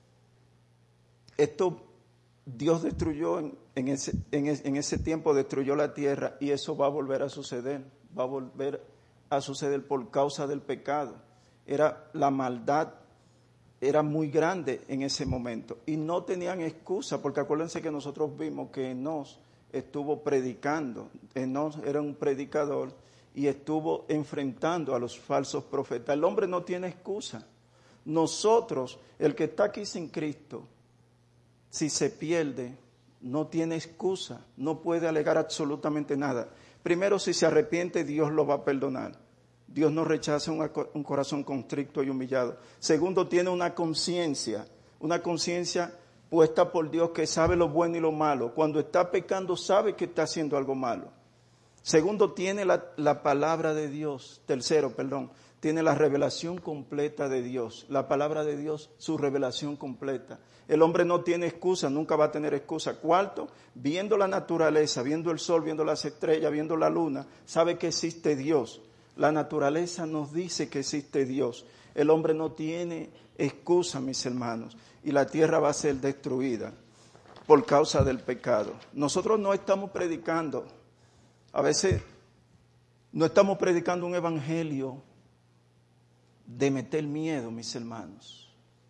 esto Dios destruyó en, en, ese, en, en ese tiempo, destruyó la tierra, y eso va a volver a suceder, va a volver a suceder por causa del pecado. Era la maldad. Era muy grande en ese momento y no tenían excusa, porque acuérdense que nosotros vimos que Enós estuvo predicando. Enós era un predicador y estuvo enfrentando a los falsos profetas. El hombre no tiene excusa. Nosotros, el que está aquí sin Cristo, si se pierde, no tiene excusa, no puede alegar absolutamente nada. Primero, si se arrepiente, Dios lo va a perdonar. Dios no rechaza un, un corazón constricto y humillado. Segundo, tiene una conciencia, una conciencia puesta por Dios que sabe lo bueno y lo malo. Cuando está pecando, sabe que está haciendo algo malo. Segundo, tiene la, la palabra de Dios. Tercero, perdón, tiene la revelación completa de Dios. La palabra de Dios, su revelación completa. El hombre no tiene excusa, nunca va a tener excusa. Cuarto, viendo la naturaleza, viendo el sol, viendo las estrellas, viendo la luna, sabe que existe Dios. La naturaleza nos dice que existe Dios. El hombre no tiene excusa, mis hermanos, y la tierra va a ser destruida por causa del pecado. Nosotros no estamos predicando, a veces no estamos predicando un evangelio de meter miedo, mis hermanos,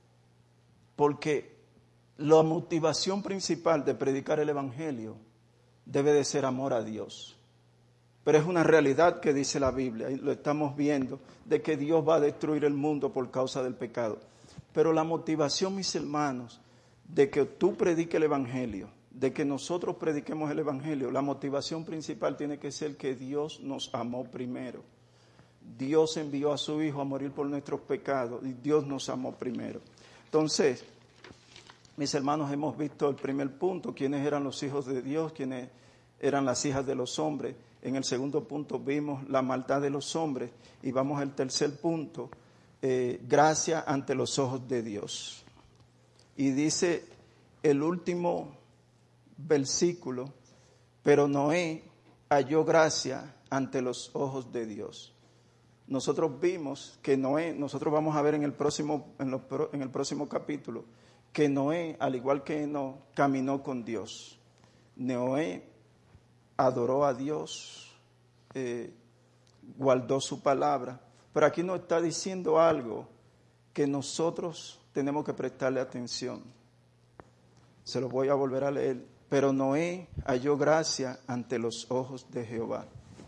porque la motivación principal de predicar el evangelio debe de ser amor a Dios. Pero es una realidad que dice la Biblia, y lo estamos viendo, de que Dios va a destruir el mundo por causa del pecado. Pero la motivación, mis hermanos, de que tú prediques el evangelio, de que nosotros prediquemos el evangelio, la motivación principal tiene que ser que Dios nos amó primero. Dios envió a su Hijo a morir por nuestros pecados y Dios nos amó primero. Entonces, mis hermanos, hemos visto el primer punto, quiénes eran los hijos de Dios, quiénes eran las hijas de los hombres. En el segundo punto vimos la maldad de los hombres y vamos al tercer punto, eh, gracia ante los ojos de Dios. Y dice el último versículo, pero Noé halló gracia ante los ojos de Dios. Nosotros vimos que Noé, nosotros vamos a ver en el próximo, en, los, en el próximo capítulo, que Noé, al igual que Enoc, caminó con Dios. Noé adoró a Dios, eh, guardó su palabra, pero aquí nos está diciendo algo que nosotros tenemos que prestarle atención. Se lo voy a volver a leer. Pero Noé halló gracia ante los ojos de Jehová.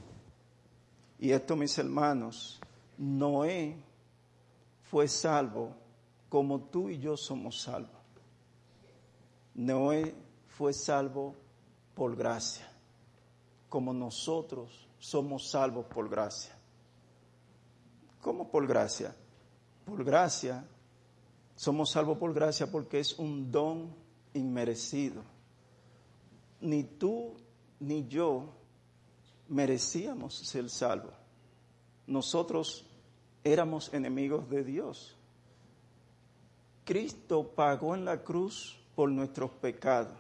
Y esto, mis hermanos, Noé fue salvo como tú y yo somos salvos. Noé fue salvo por gracia, como nosotros somos salvos por gracia. ¿Cómo por gracia? Por gracia, somos salvos por gracia porque es un don inmerecido. Ni tú ni yo merecíamos ser salvos. Nosotros éramos enemigos de Dios. Cristo pagó en la cruz por nuestros pecados.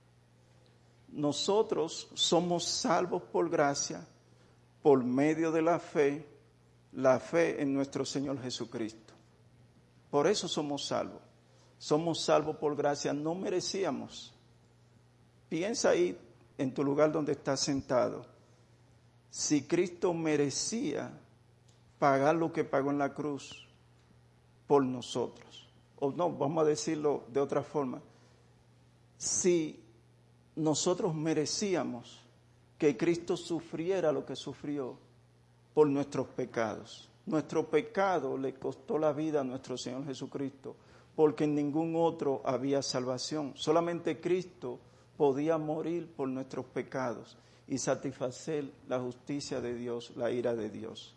Nosotros somos salvos por gracia, por medio de la fe, la fe en nuestro Señor Jesucristo. Por eso somos salvos. Somos salvos por gracia, no merecíamos. Piensa ahí en tu lugar donde estás sentado. Si Cristo merecía pagar lo que pagó en la cruz por nosotros, o no, vamos a decirlo de otra forma, si nosotros merecíamos que Cristo sufriera lo que sufrió por nuestros pecados. Nuestro pecado le costó la vida a nuestro Señor Jesucristo, porque en ningún otro había salvación. Solamente Cristo podía morir por nuestros pecados y satisfacer la justicia de Dios, la ira de Dios.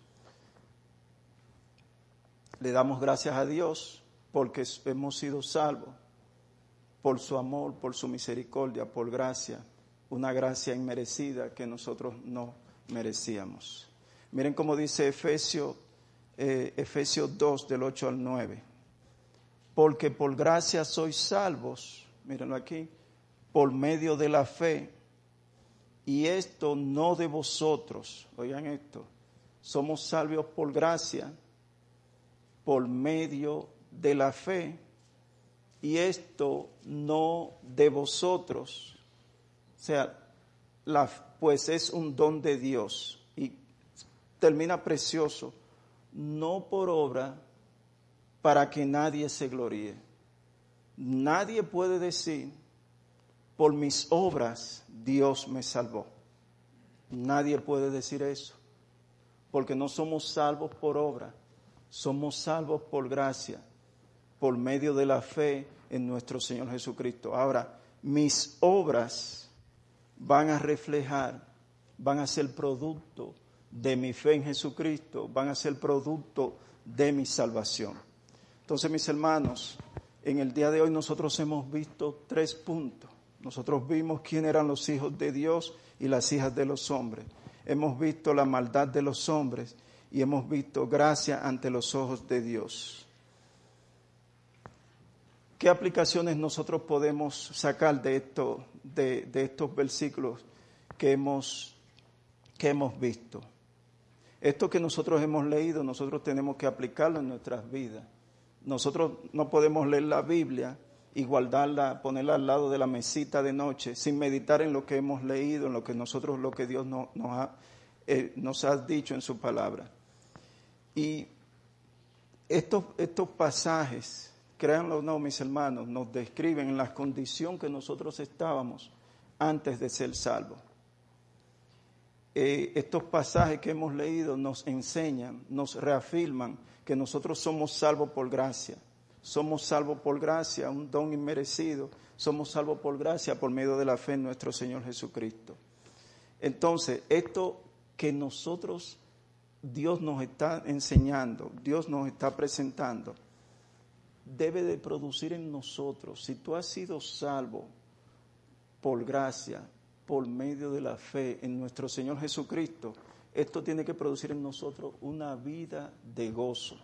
Le damos gracias a Dios porque hemos sido salvos por su amor, por su misericordia, por gracia, una gracia inmerecida que nosotros no merecíamos. Miren cómo dice Efesios, eh, Efesios dos, del ocho al nueve. Porque por gracia sois salvos, mírenlo aquí, por medio de la fe, y esto no de vosotros. Oigan esto, somos salvos por gracia, por medio de la fe, y esto no de vosotros. O sea, la, pues es un don de Dios. Y termina precioso, no por obra, para que nadie se gloríe. Nadie puede decir, por mis obras Dios me salvó. Nadie puede decir eso, porque no somos salvos por obra, somos salvos por gracia, por medio de la fe en nuestro Señor Jesucristo. Ahora, mis obras van a reflejar, van a ser producto de mi fe en Jesucristo, van a ser producto de mi salvación. Entonces, mis hermanos, en el día de hoy nosotros hemos visto tres puntos. Nosotros vimos quién eran los hijos de Dios y las hijas de los hombres. hemos visto la maldad de los hombres y hemos visto gracia ante los ojos de Dios. ¿Qué aplicaciones nosotros podemos sacar de, esto, de, de estos versículos que hemos, que hemos visto? Esto que nosotros hemos leído, nosotros tenemos que aplicarlo en nuestras vidas. Nosotros no podemos leer la Biblia y guardarla, ponerla al lado de la mesita de noche, sin meditar en lo que hemos leído, en lo que nosotros, lo que Dios no, nos, ha, eh, nos ha dicho en su palabra. Y estos, estos pasajes, créanlo o no, mis hermanos, nos describen en la condición que nosotros estábamos antes de ser salvos. Eh, estos pasajes que hemos leído nos enseñan, nos reafirman que nosotros somos salvos por gracia. Somos salvos por gracia, un don inmerecido. Somos salvos por gracia por medio de la fe en nuestro Señor Jesucristo. Entonces, esto que nosotros, Dios nos está enseñando, Dios nos está presentando, debe de producir en nosotros. Si tú has sido salvo por gracia, por medio de la fe en nuestro Señor Jesucristo, esto tiene que producir en nosotros una vida de gozo,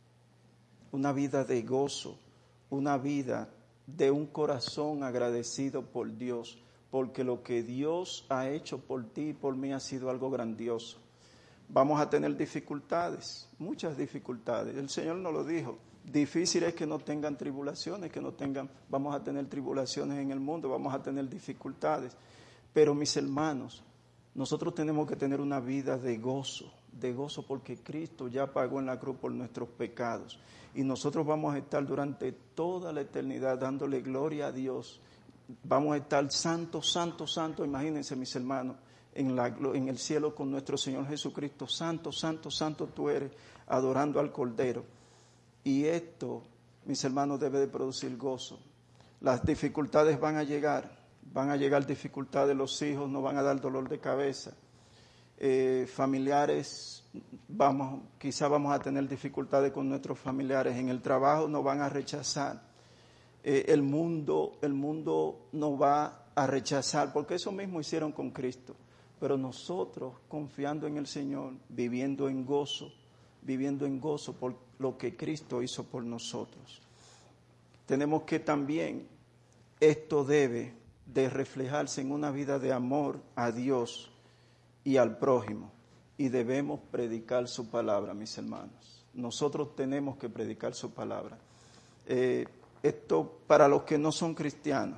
una vida de gozo, una vida de un corazón agradecido por Dios, porque lo que Dios ha hecho por ti y por mí ha sido algo grandioso. Vamos a tener dificultades, muchas dificultades. El Señor nos lo dijo. Difícil es que no tengan tribulaciones, que no tengan, vamos a tener tribulaciones en el mundo, vamos a tener dificultades. Pero mis hermanos, nosotros tenemos que tener una vida de gozo, de gozo porque Cristo ya pagó en la cruz por nuestros pecados. Y nosotros vamos a estar durante toda la eternidad dándole gloria a Dios. Vamos a estar santo, santo, santo, imagínense mis hermanos, en, la, en el cielo con nuestro Señor Jesucristo. Santo, santo, santo tú eres, adorando al Cordero. Y esto, mis hermanos, debe de producir gozo. Las dificultades van a llegar. Van a llegar dificultades, los hijos nos van a dar dolor de cabeza, eh, familiares, vamos, quizá vamos a tener dificultades con nuestros familiares, en el trabajo nos van a rechazar, eh, el mundo, el mundo nos va a rechazar, porque eso mismo hicieron con Cristo, pero nosotros confiando en el Señor, viviendo en gozo, viviendo en gozo por lo que Cristo hizo por nosotros. Tenemos que también, esto debe de reflejarse en una vida de amor a Dios y al prójimo. Y debemos predicar su palabra, mis hermanos. Nosotros tenemos que predicar su palabra. Eh, esto para los que no son cristianos,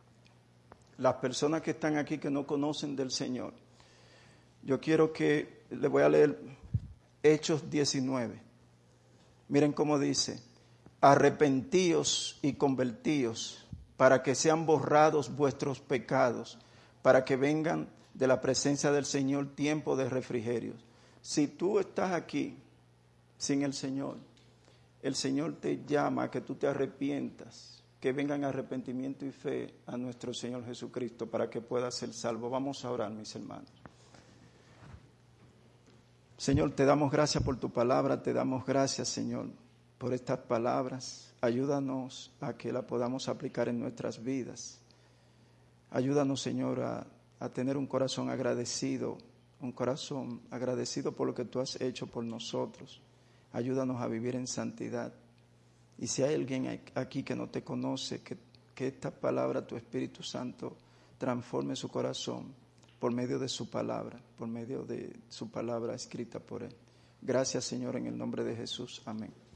las personas que están aquí que no conocen del Señor. Yo quiero que, les voy a leer Hechos diecinueve. Miren cómo dice, arrepentíos y convertíos, para que sean borrados vuestros pecados, para que vengan de la presencia del Señor tiempo de refrigerio. Si tú estás aquí sin el Señor, el Señor te llama a que tú te arrepientas, que vengan arrepentimiento y fe a nuestro Señor Jesucristo para que puedas ser salvo. Vamos a orar, mis hermanos. Señor, te damos gracias por tu palabra, te damos gracias, Señor, por estas palabras. Ayúdanos a que la podamos aplicar en nuestras vidas. Ayúdanos, Señor, a, a tener un corazón agradecido, un corazón agradecido por lo que tú has hecho por nosotros. Ayúdanos a vivir en santidad. Y si hay alguien aquí que no te conoce, que, que esta palabra, tu Espíritu Santo, transforme su corazón por medio de su palabra, por medio de su palabra escrita por Él. Gracias, Señor, en el nombre de Jesús. Amén.